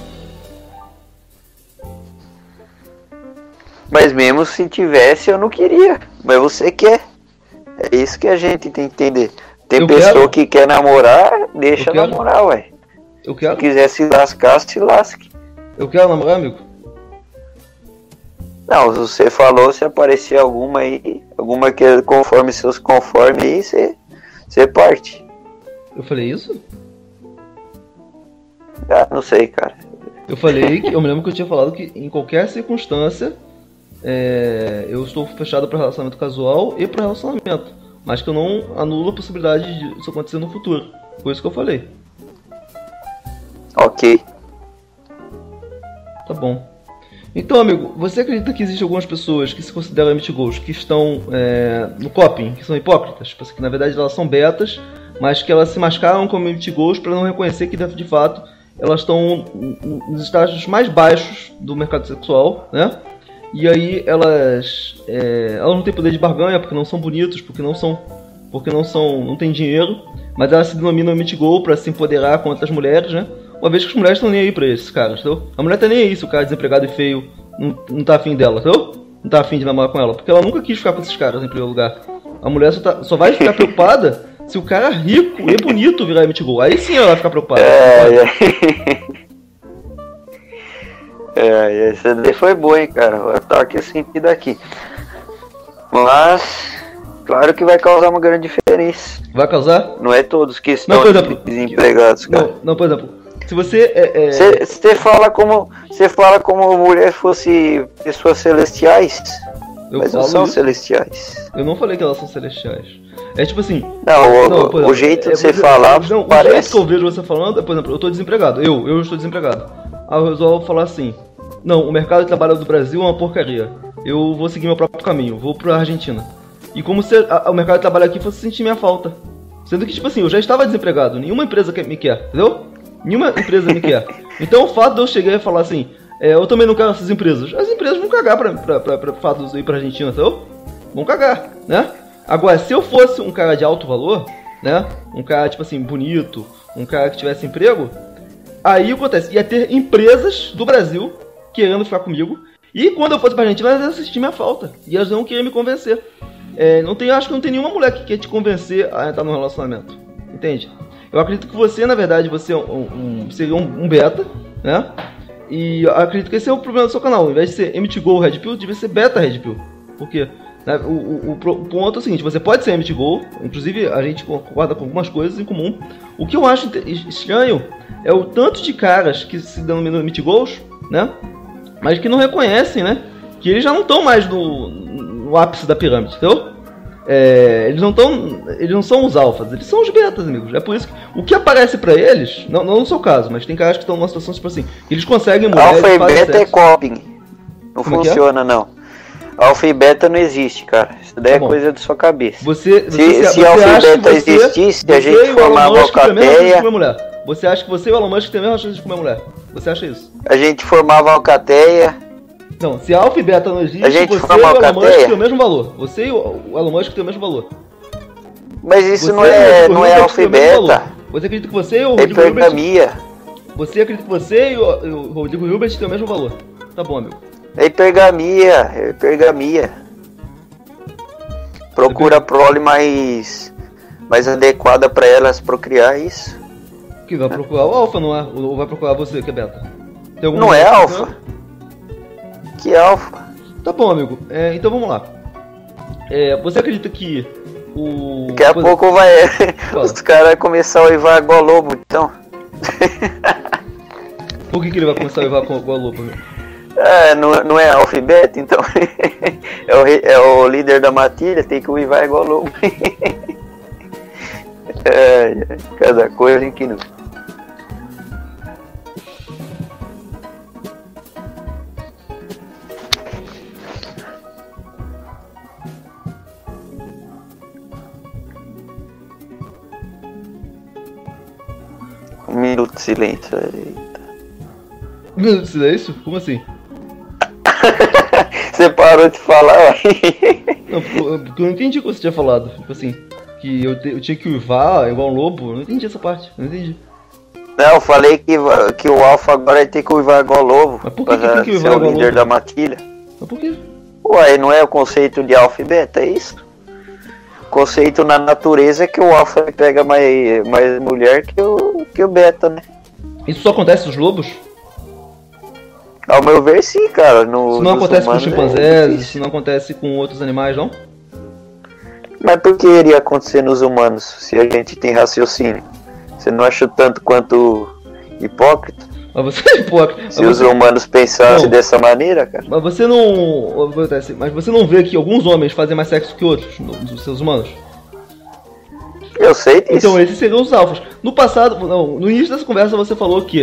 Mas mesmo se tivesse, eu não queria. Mas você quer. É isso que a gente tem que entender. Tem pessoa que quer namorar, deixa namorar, ué. Eu quero. Se quiser se lascar, se lasque. Eu quero namorar, amigo? Não, você falou se aparecer alguma aí, alguma que é conforme seus conformes aí, você parte. Eu falei isso? Ah, não sei, cara. Eu falei que eu me lembro que eu tinha falado que em qualquer circunstância eu estou fechado para relacionamento casual e para relacionamento, mas que eu não anulo a possibilidade de isso acontecer no futuro. Foi isso que eu falei. Ok. Tá bom. Então, amigo, você acredita que existem algumas pessoas que se consideram MTGOs que estão no coping, que são hipócritas? Que na verdade elas são betas, mas que elas se mascaram como MTGOs para não reconhecer que de fato elas estão nos estágios mais baixos do mercado sexual, né? E aí elas não têm poder de barganha porque não são bonitos, porque não têm dinheiro, mas elas se denominam MTGO para se empoderar contra as mulheres, né? Uma vez que as mulheres estão nem aí pra esses caras, entendeu? A mulher tá nem aí se o cara é desempregado e feio não tá afim dela, entendeu? Não tá afim de namorar com ela, porque ela nunca quis ficar com esses caras em primeiro lugar. A mulher só vai ficar preocupada se o cara rico e bonito virar MTGO. Aí sim ela vai ficar preocupada. Essa daí foi boa, hein, cara. Eu tô aqui sentido aqui. Mas, claro que vai causar uma grande diferença. Vai causar? Não é todos que estão desempregados, cara. Não, por exemplo, se você Você fala como mulher fosse pessoas celestiais, mas não são celestiais. Eu não falei que elas são celestiais. É tipo assim... O jeito de você falar parece... O jeito que eu vejo você falando é, por exemplo, eu tô desempregado. Eu estou desempregado. Aí eu resolvo falar assim... Não, o mercado de trabalho do Brasil é uma porcaria. Eu vou seguir meu próprio caminho, vou pra Argentina. E como se o mercado de trabalho aqui fosse sentir minha falta. Sendo que, tipo assim, eu já estava desempregado. Nenhuma empresa me quer, entendeu? Nenhuma empresa me quer. Então o fato de eu chegar e falar assim... eu também não quero essas empresas. As empresas vão cagar pra fato de eu ir pra Argentina, entendeu? Vão cagar, né? Agora, se eu fosse um cara de alto valor, né? Um cara, tipo assim, bonito, um cara que tivesse emprego, aí o que acontece? Ia ter empresas do Brasil querendo ficar comigo, e quando eu fosse pra Argentina, elas iam assistir minha falta, e elas não queriam me convencer. Acho que não tem nenhuma mulher que quer te convencer a entrar num relacionamento, entende? Eu acredito que você, na verdade, seria um beta, né? E eu acredito que esse é o problema do seu canal. Ao invés de ser MTGO Red Pill, devia ser Beta Red Pill. Porque o ponto é o seguinte, você pode ser MTGO, inclusive a gente concorda com algumas coisas em comum. O que eu acho estranho é o tanto de caras que se denominam MTGOs, né? Mas que não reconhecem, né? Que eles já não estão mais no ápice da pirâmide, entendeu? Eles não são os alfas, eles são os betas, amigos. É por isso que o que aparece pra eles, não no seu caso, mas tem caras que estão numa situação tipo assim, eles conseguem mulheres. Alfa e beta é coping. Não funciona, não. Alfa e beta não existe, cara. Isso daí é coisa da sua cabeça. Se alfa e beta existisse, a gente formava uma alcateia. Você acha que você e o Elon Musk tem a mesma chance de comer mulher? Você acha isso? A gente formava uma alcateia. Não, se alfa e beta não existe, você e o Elon Musk têm o mesmo valor. Você e o Elon Musk têm o mesmo valor. Mas isso não é alfa e beta. Você acredita que você e o Rodrigo Hilbert... Você acredita que você e o Rodrigo Hilbert têm o mesmo valor. Tá bom, amigo. É hipergamia. Procura a prole mais adequada pra elas procriar isso. Que vai procurar o alfa, não é? Ou vai procurar você, que é beta? Não é alfa. Que alfa? Tá bom, amigo. Então vamos lá. Você acredita que daqui a pouco vai os caras começar a uivar igual lobo, então. Por que ele vai começar a uivar igual lobo? Não é alfa e beta, então. é o líder da matilha, tem que uivar igual lobo. Cada coisa em que não. Um minuto de silêncio. Eita. Um minuto de silêncio? Como assim? Você parou de falar? Não, porque eu não entendi o que você tinha falado. Tipo assim, que eu tinha que uivar igual um lobo. Eu não entendi essa parte, não entendi. Não, eu falei que o alfa agora tem que uivar igual lobo. Mas por que tem que uivar igual lobo? Ser o líder da matilha. Mas por quê? Ué, não é o conceito de alfa e beta, é isso? O conceito na natureza é que o alfa pega mais mulher que o beta, né? Isso só acontece nos lobos? Ao meu ver, sim, cara. Isso não acontece com chimpanzés, isso não acontece com outros animais, não? Mas por que iria acontecer nos humanos se a gente tem raciocínio? Você não acha tanto quanto hipócrita? Mas você é hipócrita. Se os humanos pensassem dessa maneira, cara. Mas você não. Mas você não vê que alguns homens fazem mais sexo que outros nos seres humanos? Eu sei disso. Então esses seriam os alfas. No passado, não, no início dessa conversa você falou que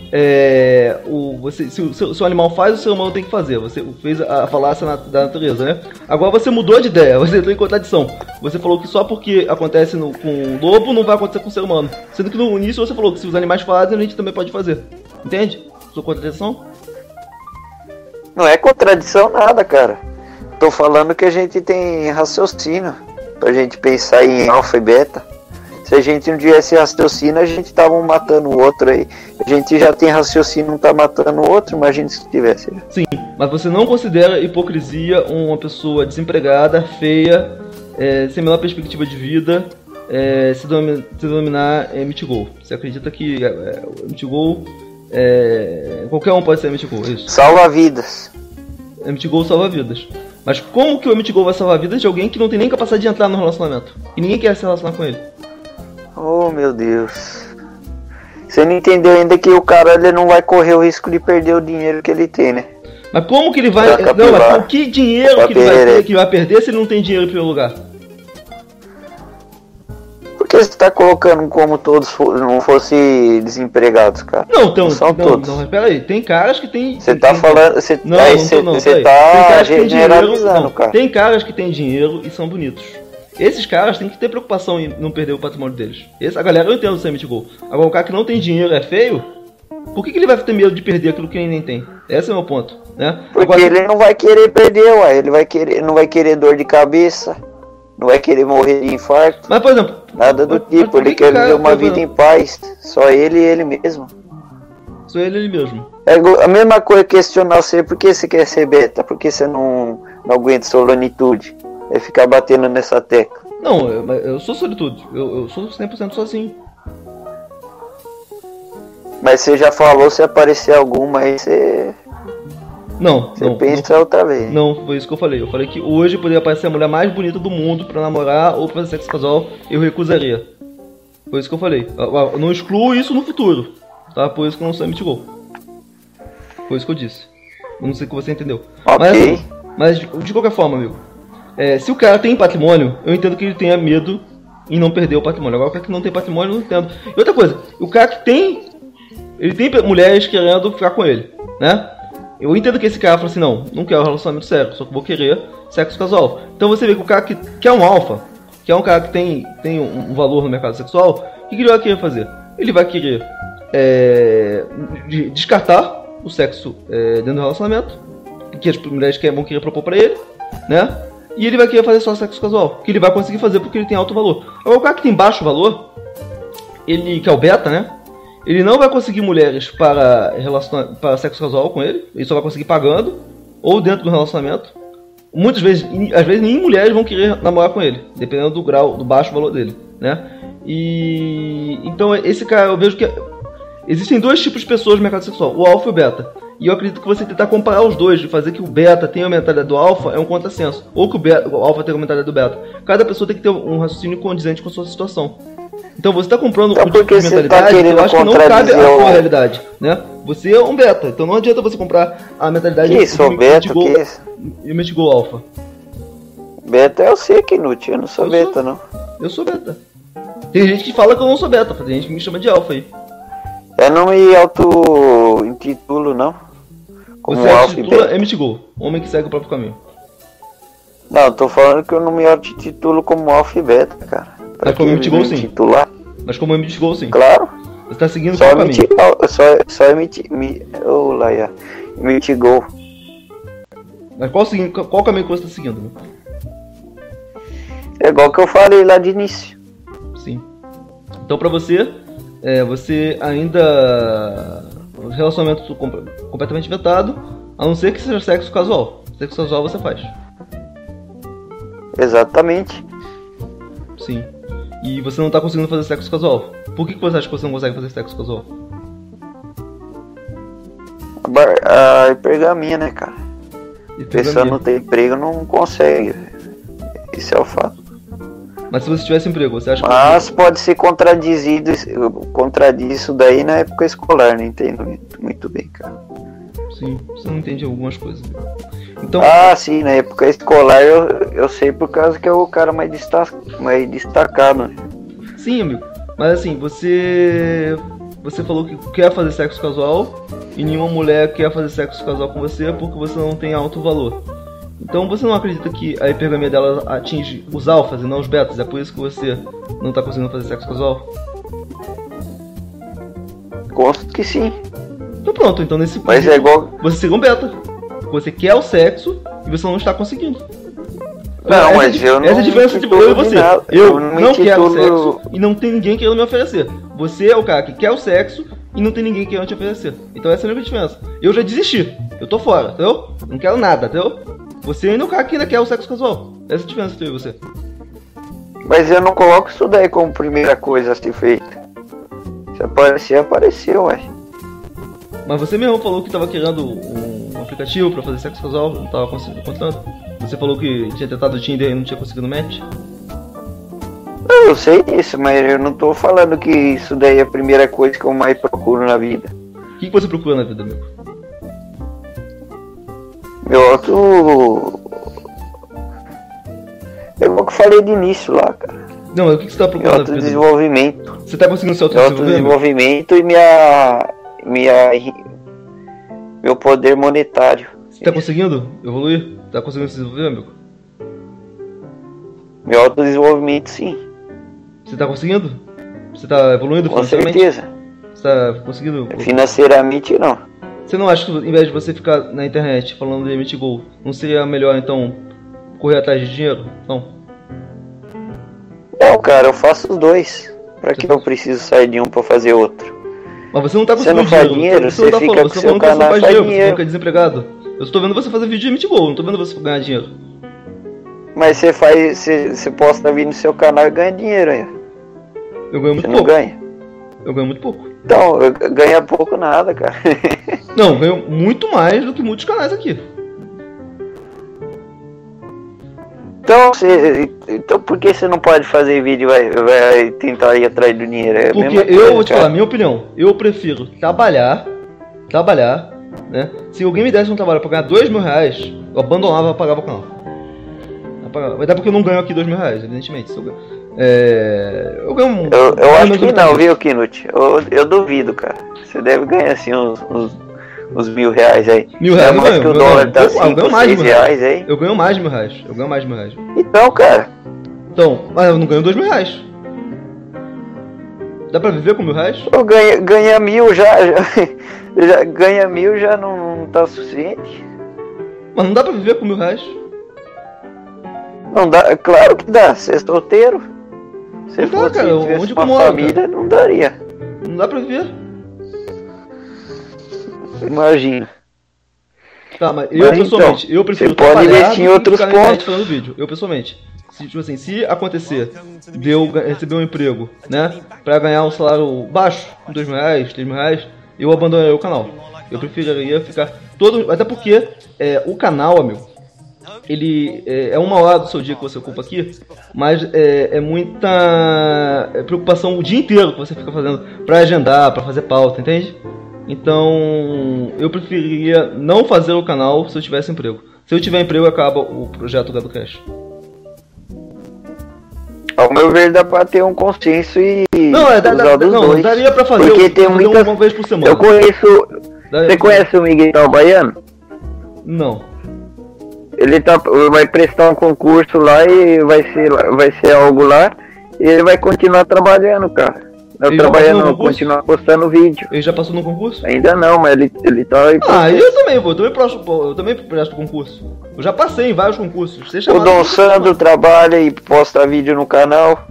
se o animal faz, o ser humano tem que fazer. Você fez a falácia da natureza, né? Agora você mudou de ideia, você entrou em contradição. Você falou que só porque acontece com o lobo não vai acontecer com o ser humano. Sendo que no início você falou que se os animais fazem, a gente também pode fazer. Entende? Sua contradição? Não é contradição nada, cara. Tô falando que a gente tem raciocínio pra gente pensar em alfa e beta. Se a gente não tivesse raciocínio, a gente tava um matando o outro aí. A gente já tem raciocínio, não tá matando o outro, imagina se tivesse. Sim, mas você não considera hipocrisia uma pessoa desempregada, feia, sem a menor perspectiva de vida, se denominar MTGO. Você acredita que o MTGO, qualquer um pode ser MTGO, é isso? Salva vidas. MTGO salva vidas. Mas como que o MTGO vai salvar vidas de alguém que não tem nem capacidade de entrar no relacionamento? E ninguém quer se relacionar com ele? Oh, meu Deus. Você não entendeu ainda que o cara ele não vai correr o risco de perder o dinheiro que ele tem, né? Mas como que ele vai... Não, mas que dinheiro que ele vai ter, que ele vai perder se ele não tem dinheiro em primeiro lugar? Por que você tá colocando como todos não fossem desempregados, cara? Não são todos. Não, mas peraí, tem caras que tem... Você tá falando... Você tá generalizando, cara. Tem caras que tem dinheiro e são bonitos. Esses caras têm que ter preocupação em não perder o patrimônio deles. A galera eu entendo do MTGO. Agora o cara que não tem dinheiro é feio, por que ele vai ter medo de perder aquilo que ele nem tem? Esse é o meu ponto, né? Porque agora, ele não vai querer perder, ué. Ele não vai querer dor de cabeça, não vai querer morrer de infarto. Mas, por exemplo... Nada do tipo, ele quer viver uma vida em paz. Só ele e ele mesmo. Só ele e ele mesmo. É a mesma coisa questionar você, por que você quer ser beta? Por que você não aguenta solitude? É ficar batendo nessa tecla. Não, eu sou solitude. Eu sou 100% sozinho. Mas você já falou, se aparecer alguma aí, você... Não, você pensa outra vez. Não, foi isso que eu falei. Eu falei que hoje poderia aparecer a mulher mais bonita do mundo pra namorar ou pra fazer sexo casual, eu recusaria. Foi isso que eu falei. Eu não excluo isso no futuro, tá? Por isso que eu não sou MTGO. Foi isso que eu disse. Não sei o que você entendeu. Ok. Mas de qualquer forma, amigo. Se o cara tem patrimônio, eu entendo que ele tenha medo em não perder o patrimônio. Agora o cara que não tem patrimônio, eu não entendo. E outra coisa, o cara que tem... Ele tem mulheres querendo ficar com ele, né? Eu entendo que esse cara fala assim, não quero um relacionamento sério, só que vou querer sexo casual. Então você vê que o cara que é um alfa, que é um cara que tem um valor no mercado sexual, o que ele vai querer fazer? Ele vai querer descartar o sexo dentro do relacionamento, que as mulheres vão querer propor pra ele, né? E ele vai querer fazer só sexo casual, que ele vai conseguir fazer porque ele tem alto valor. Agora o cara que tem baixo valor, ele que é o beta, né? Ele não vai conseguir mulheres para sexo casual com ele. Ele só vai conseguir pagando ou dentro do relacionamento. Muitas vezes, às vezes nem mulheres vão querer namorar com ele, dependendo do grau, do baixo valor dele, né? E então esse cara, eu vejo que existem dois tipos de pessoas no mercado sexual, o alfa e o beta. E eu acredito que você tentar comparar os dois, de fazer que o beta tenha a mentalidade do alfa, é um contrassenso. Ou que o alfa tenha a mentalidade do beta. Cada pessoa tem que ter um raciocínio condizente com a sua situação. Então você está comprando um tipo de mentalidade que eu acho que não cabe à sua realidade, né? Você é um beta, então não adianta você comprar a mentalidade de MTGO alfa. Beta é você que inútil, eu não sou beta, não. Eu sou beta. Tem gente que fala que eu não sou beta, tem gente que me chama de alfa aí. Eu não me auto-intitulo, não. Como você intitula MTGO, homem que segue o próprio caminho. Não, eu tô falando que eu não me auto-intitulo como alfa e beta, cara. Mas como MTGO sim. Mas como MTGO sim. Claro. Você tá seguindo só o caminho. Só MTGO. Mas qual caminho que você tá seguindo? Né? É igual que eu falei lá de início. Sim. Então pra você, você ainda... relacionamento completamente vetado, a não ser que seja sexo casual. Sexo casual você faz. Exatamente. Sim. E você não tá conseguindo fazer sexo casual. Por que você acha que você não consegue fazer sexo casual? a hipergamia, né, cara? A pessoa não tem emprego, não consegue. Isso é o fato. Mas se você tivesse emprego, você acha que... Mas pode ser contradiz isso daí na época escolar, não entendo muito bem, cara. Sim, você não entende algumas coisas. Então... sim, na época escolar eu sei por causa que é o cara mais destacado, né? Sim, amigo. Mas assim, você falou que quer fazer sexo casual e nenhuma mulher quer fazer sexo casual com você porque você não tem alto valor. Então você não acredita que a hipergamia dela atinge os alfas e não os betas? É por isso que você não tá conseguindo fazer sexo casual? Gosto que sim. Então pronto, então nesse Mas é igual... Você seria um beta. Você quer o sexo e você não está conseguindo. Não, mas eu não... Essa é a diferença entre eu e você. Nada. Eu não quero o sexo e não tem ninguém querendo me oferecer. Você é o cara que quer o sexo e não tem ninguém querendo te oferecer. Então essa é a única diferença. Eu já desisti. Eu tô fora, entendeu? Não quero nada, entendeu? Você ainda é o cara que ainda quer o sexo casual. Essa é a diferença entre eu e você. Mas eu não coloco isso daí como primeira coisa a ser feita. Se aparecer, apareceu, ué. Mas você mesmo falou que tava querendo um aplicativo pra fazer sexo casual, não tava encontrando. Você falou que tinha tentado o Tinder e não tinha conseguido match. Eu sei disso, mas eu não tô falando que isso daí é a primeira coisa que eu mais procuro na vida. O que você procura na vida, amigo? Meu auto... É igual que eu falei de início lá, cara. Não, mas o que você tá procurando na vida? Autodesenvolvimento. Você tá conseguindo se Autodesenvolvimento e meu poder monetário. Você tá conseguindo evoluir? Tá conseguindo se desenvolver, amigo? Meu autodesenvolvimento, sim. Você tá conseguindo? Você tá evoluindo Com financeiramente? certeza. Você tá conseguindo? Financeiramente, não. Você não acha que, em vez de você ficar na internet falando de MTGO, não seria melhor, então, correr atrás de dinheiro? Não. Não, cara, eu faço os dois. Pra que eu preciso sair de um pra fazer outro? Mas você não tá Você conseguindo não faz dinheiro, você fica com seu canal e faz dinheiro. Você fica desempregado. Eu estou vendo você fazer vídeo de MTGO, não tô vendo você ganhar dinheiro. Mas você posta vídeo no seu canal e ganha dinheiro aí. Eu ganho muito pouco. Você não ganha? Eu ganho muito pouco. Então, ganha pouco nada, cara. Não, eu ganho muito mais do que muitos canais aqui. Então por que você não pode fazer vídeo e vai tentar ir atrás do dinheiro? É porque coisa, eu vou te cara. falar, minha opinião, eu prefiro trabalhar, né? Se alguém me desse um trabalho pra ganhar R$2.000, eu abandonava e apagava o canal. Até porque eu não ganho aqui R$2.000, evidentemente. Eu ganho Eu acho que não, viu, Knut? Eu duvido, cara. Você deve ganhar assim uns R$1.000 aí. R$1.000 mais que o dólar tá eu ganho mais de R$6 aí. Eu ganho mais de R$1.000. Eu ganho mais de R$1.000. Então, cara. Então, mas eu não ganho R$2.000. Dá pra viver com R$1.000? Eu ganha 1.000 já ganha 1.000 já não tá suficiente. Mas não dá pra viver com R$1.000? Não dá, claro que dá. Você é solteiro. Se Não dá, fosse cara, tivesse onde uma eu moro, família, cara? não daria. Não dá pra viver. Imagina. Tá, mas eu pessoalmente, então, eu prefiro você pode trabalhar investir em do que outros ficar na internet pontos. falando vídeo. Eu pessoalmente. Se acontecer de eu receber um emprego, né, pra ganhar um salário baixo, R$2.000, R$3.000, eu abandonaria o canal. Eu preferiria ficar todo... Até porque o canal, amigo, ele é 1 hora do seu dia que você ocupa aqui, mas é muita preocupação o dia inteiro que você fica fazendo pra agendar, pra fazer pauta, entende? Então, eu preferiria não fazer o canal se eu tivesse emprego. Se eu tiver emprego, acaba o projeto Gado Cash. Ao meu ver, dá pra ter um consenso e Não, usar dos dois. daria pra fazer, Porque tem muitas... uma vez por semana. Eu conheço... Daria Você conhece o Miguel Baiano? Não. Ele vai prestar um concurso lá e vai ser algo lá. E ele vai continuar trabalhando, cara. Não trabalhando, não, continuar postando vídeo. Ele já passou no concurso? Ainda não, mas ele tá aí. Eu também vou, eu também presto concurso. Eu já passei em vários concursos. O Dom Sandro trabalha e posta vídeo no canal.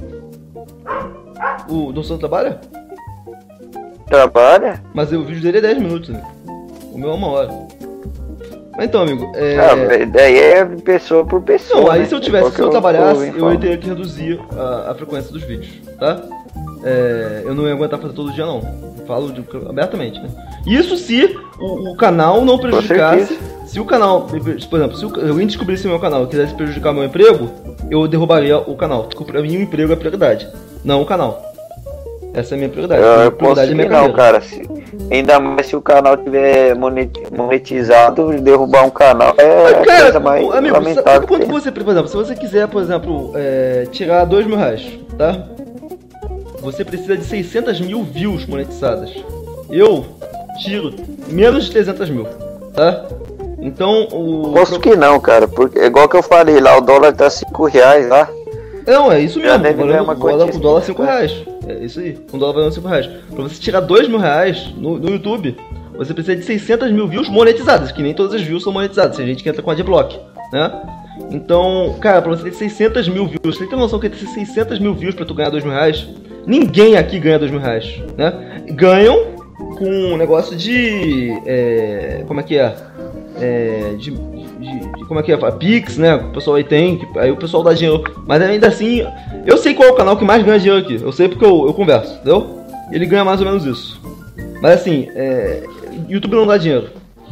O Dom Sandro trabalha? Trabalha? Mas o vídeo dele é 10 minutos, né? O meu é 1 hora. Mas então, amigo, daí é pessoa por pessoa. Não, aí né? se eu trabalhasse, eu teria que reduzir a frequência dos vídeos, tá? eu não ia aguentar fazer todo dia, não. Falo abertamente, né? Isso se o canal não prejudicasse. Se o canal, por exemplo, se alguém descobrisse o meu canal e quisesse prejudicar meu emprego, eu derrubaria o canal. Porque pra mim o emprego é prioridade, não o canal. Essa é a minha prioridade. Eu posso seguir, não, cara. Ainda mais se o canal tiver monetizado, derrubar um canal é cara, coisa mais amigo, lamentável. sabe quanto você, por exemplo, se você quiser, por exemplo, tirar R$2.000, tá? Você precisa de 600 mil views monetizadas. Eu tiro menos de 300 mil, tá? Então Posso que não, cara, porque igual que eu falei lá, o dólar tá R$5 lá. Não, é isso mesmo. O dólar R$5. É isso aí. Com o dólar valendo R$5. Pra você tirar R$2.000 no YouTube, você precisa de 600 mil views monetizadas, que nem todas as views são monetizadas. Tem gente que entra com adblock, né? Então, cara, pra você ter 600 mil views, você tem noção que ter 600 mil views pra tu ganhar R$2.000? Ninguém aqui ganha R$2.000, né? Ganham com um negócio de... como é que é? Como é que é? A Pix, né? O pessoal aí tem, aí o pessoal dá dinheiro. Mas ainda assim, eu sei qual é o canal que mais ganha dinheiro aqui. Eu sei porque eu converso, entendeu? Ele ganha mais ou menos isso. Mas assim, YouTube não dá dinheiro.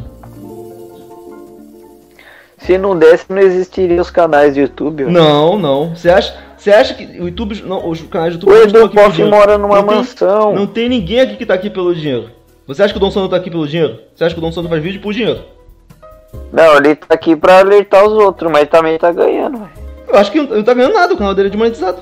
Se não desse, não existiriam os canais de YouTube. Não. Você acha que o YouTube, não, os canais de YouTube... O Edu Poff mora numa mansão. Não tem ninguém aqui que tá aqui pelo dinheiro. Você acha que o Dom Sandro tá aqui pelo dinheiro? Você acha que o Dom Sandro faz vídeo por dinheiro? Não, ele tá aqui pra alertar os outros, mas também tá ganhando, velho. Eu acho que não tá ganhando nada, o canal dele é desmonetizado.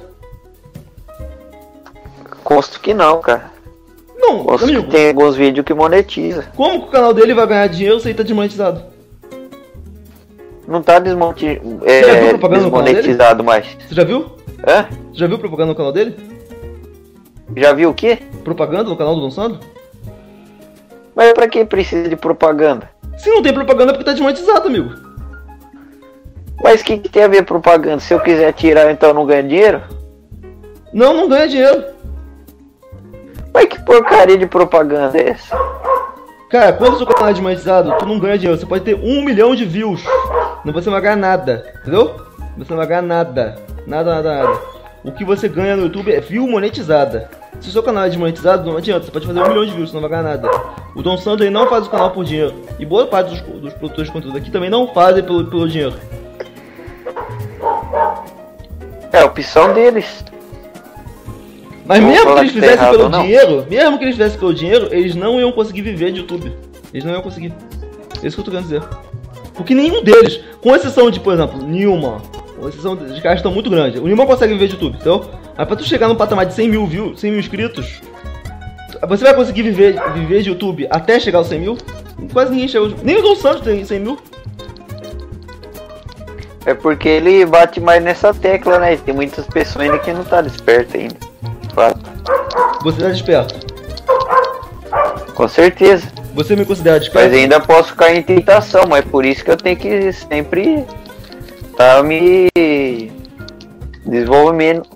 Consto que não, cara. Não, Consto amigo, que tem alguns vídeos que monetiza. como que o canal dele vai ganhar dinheiro se ele tá desmonetizado? Não tá desmonetizado mais. Você já viu? Hã? Você já viu propaganda no canal dele? Já viu o quê? Propaganda no canal do Dom Sandro? Mas pra que precisa de propaganda? Se não tem propaganda é porque tá desmonetizado, amigo. Mas o que tem a ver propaganda? Se eu quiser tirar, então eu não ganho dinheiro? Não ganha dinheiro. Mas que porcaria de propaganda é essa? Cara, quando o seu canal é desmonetizado, tu não ganha dinheiro. Você pode ter 1 milhão de views. Não você vai ganhar nada, entendeu? Você não vai ganhar nada. Nada. O que você ganha no YouTube é view monetizada. Se o seu canal é desmonetizado, não adianta. Você pode fazer 1 milhão de views, você não vai ganhar nada. O Dom Sandro não faz o canal por dinheiro. E boa parte dos produtores de conteúdo aqui também não fazem pelo dinheiro. É a opção deles. Mas mesmo que eles fizessem pelo dinheiro, eles não iam conseguir viver de YouTube. Eles não iam conseguir. É isso que eu tô querendo dizer. Porque nenhum deles, com exceção de, por exemplo, Nilman, com exceção de caras que estão muito grandes, o Nilman consegue viver de YouTube, entendeu? Mas pra tu chegar num patamar de 100 mil views, 100 mil inscritos, você vai conseguir viver de YouTube até chegar aos 100 mil? Quase ninguém chegou. Nem o Dom Santos tem 100 mil. É porque ele bate mais nessa tecla, né? Tem muitas pessoas ainda que não tá desperto ainda. Fato. Você tá desperto? Com certeza. Você me considera desperto? Mas ainda posso cair em tentação, mas por isso que eu tenho que sempre me desenvolvendo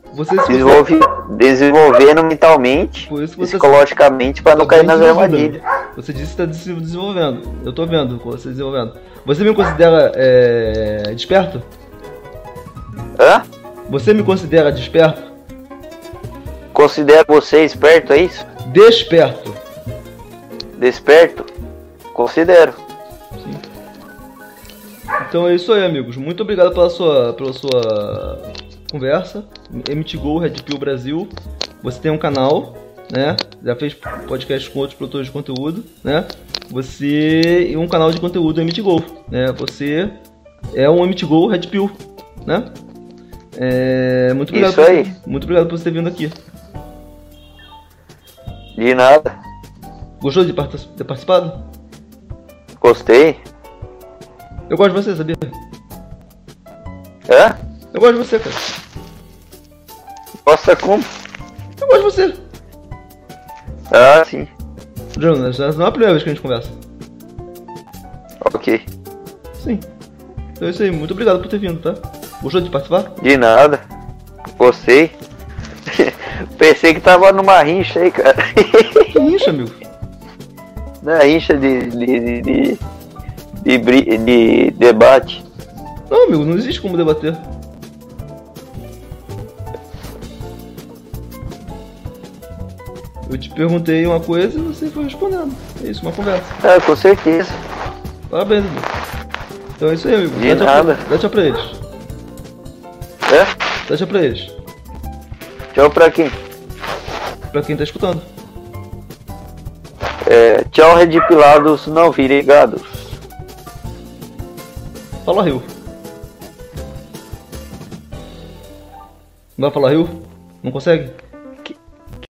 mentalmente, psicologicamente, para não cair nas armadilhas. Você disse que está se desenvolvendo. Eu tô vendo você desenvolvendo. Você me considera desperto? Hã? Você me considera desperto? Considera você esperto, é isso? Desperto. Desperto? Considero. Sim. Então é isso aí, amigos. Muito obrigado pela sua conversa. MTGO, Red Pill Brasil. Você tem um canal, né? Já fez podcast com outros produtores de conteúdo, né? Você é um canal de conteúdo MTGO, né? Você é um MTGO Red Pill, né? Muito obrigado. Isso aí. Muito obrigado por você ter vindo aqui. De nada. Gostou de ter participado? Gostei. Eu gosto de você, sabia? Hã? Eu gosto de você, cara. Gosta como? Eu gosto de você. Ah, sim. Jonas, essa não é a primeira vez que a gente conversa. Ok. Sim. Então é isso aí, muito obrigado por ter vindo, tá? Gostou de participar? De nada. Gostei. Pensei que tava numa rincha aí, cara. Que rincha, amigo? Na rincha de debate. Não, amigo, não existe como debater. Eu te perguntei uma coisa e você foi respondendo. É isso, uma conversa. É, com certeza. Parabéns, Edu. Então é isso aí, amigo. De nada. Dá tchau pra eles. É? Dá tchau pra eles. Tchau pra quem? Pra quem tá escutando. Tchau, redipilados, não virem gados. Fala, Rio. Não vai falar Rio? Não consegue?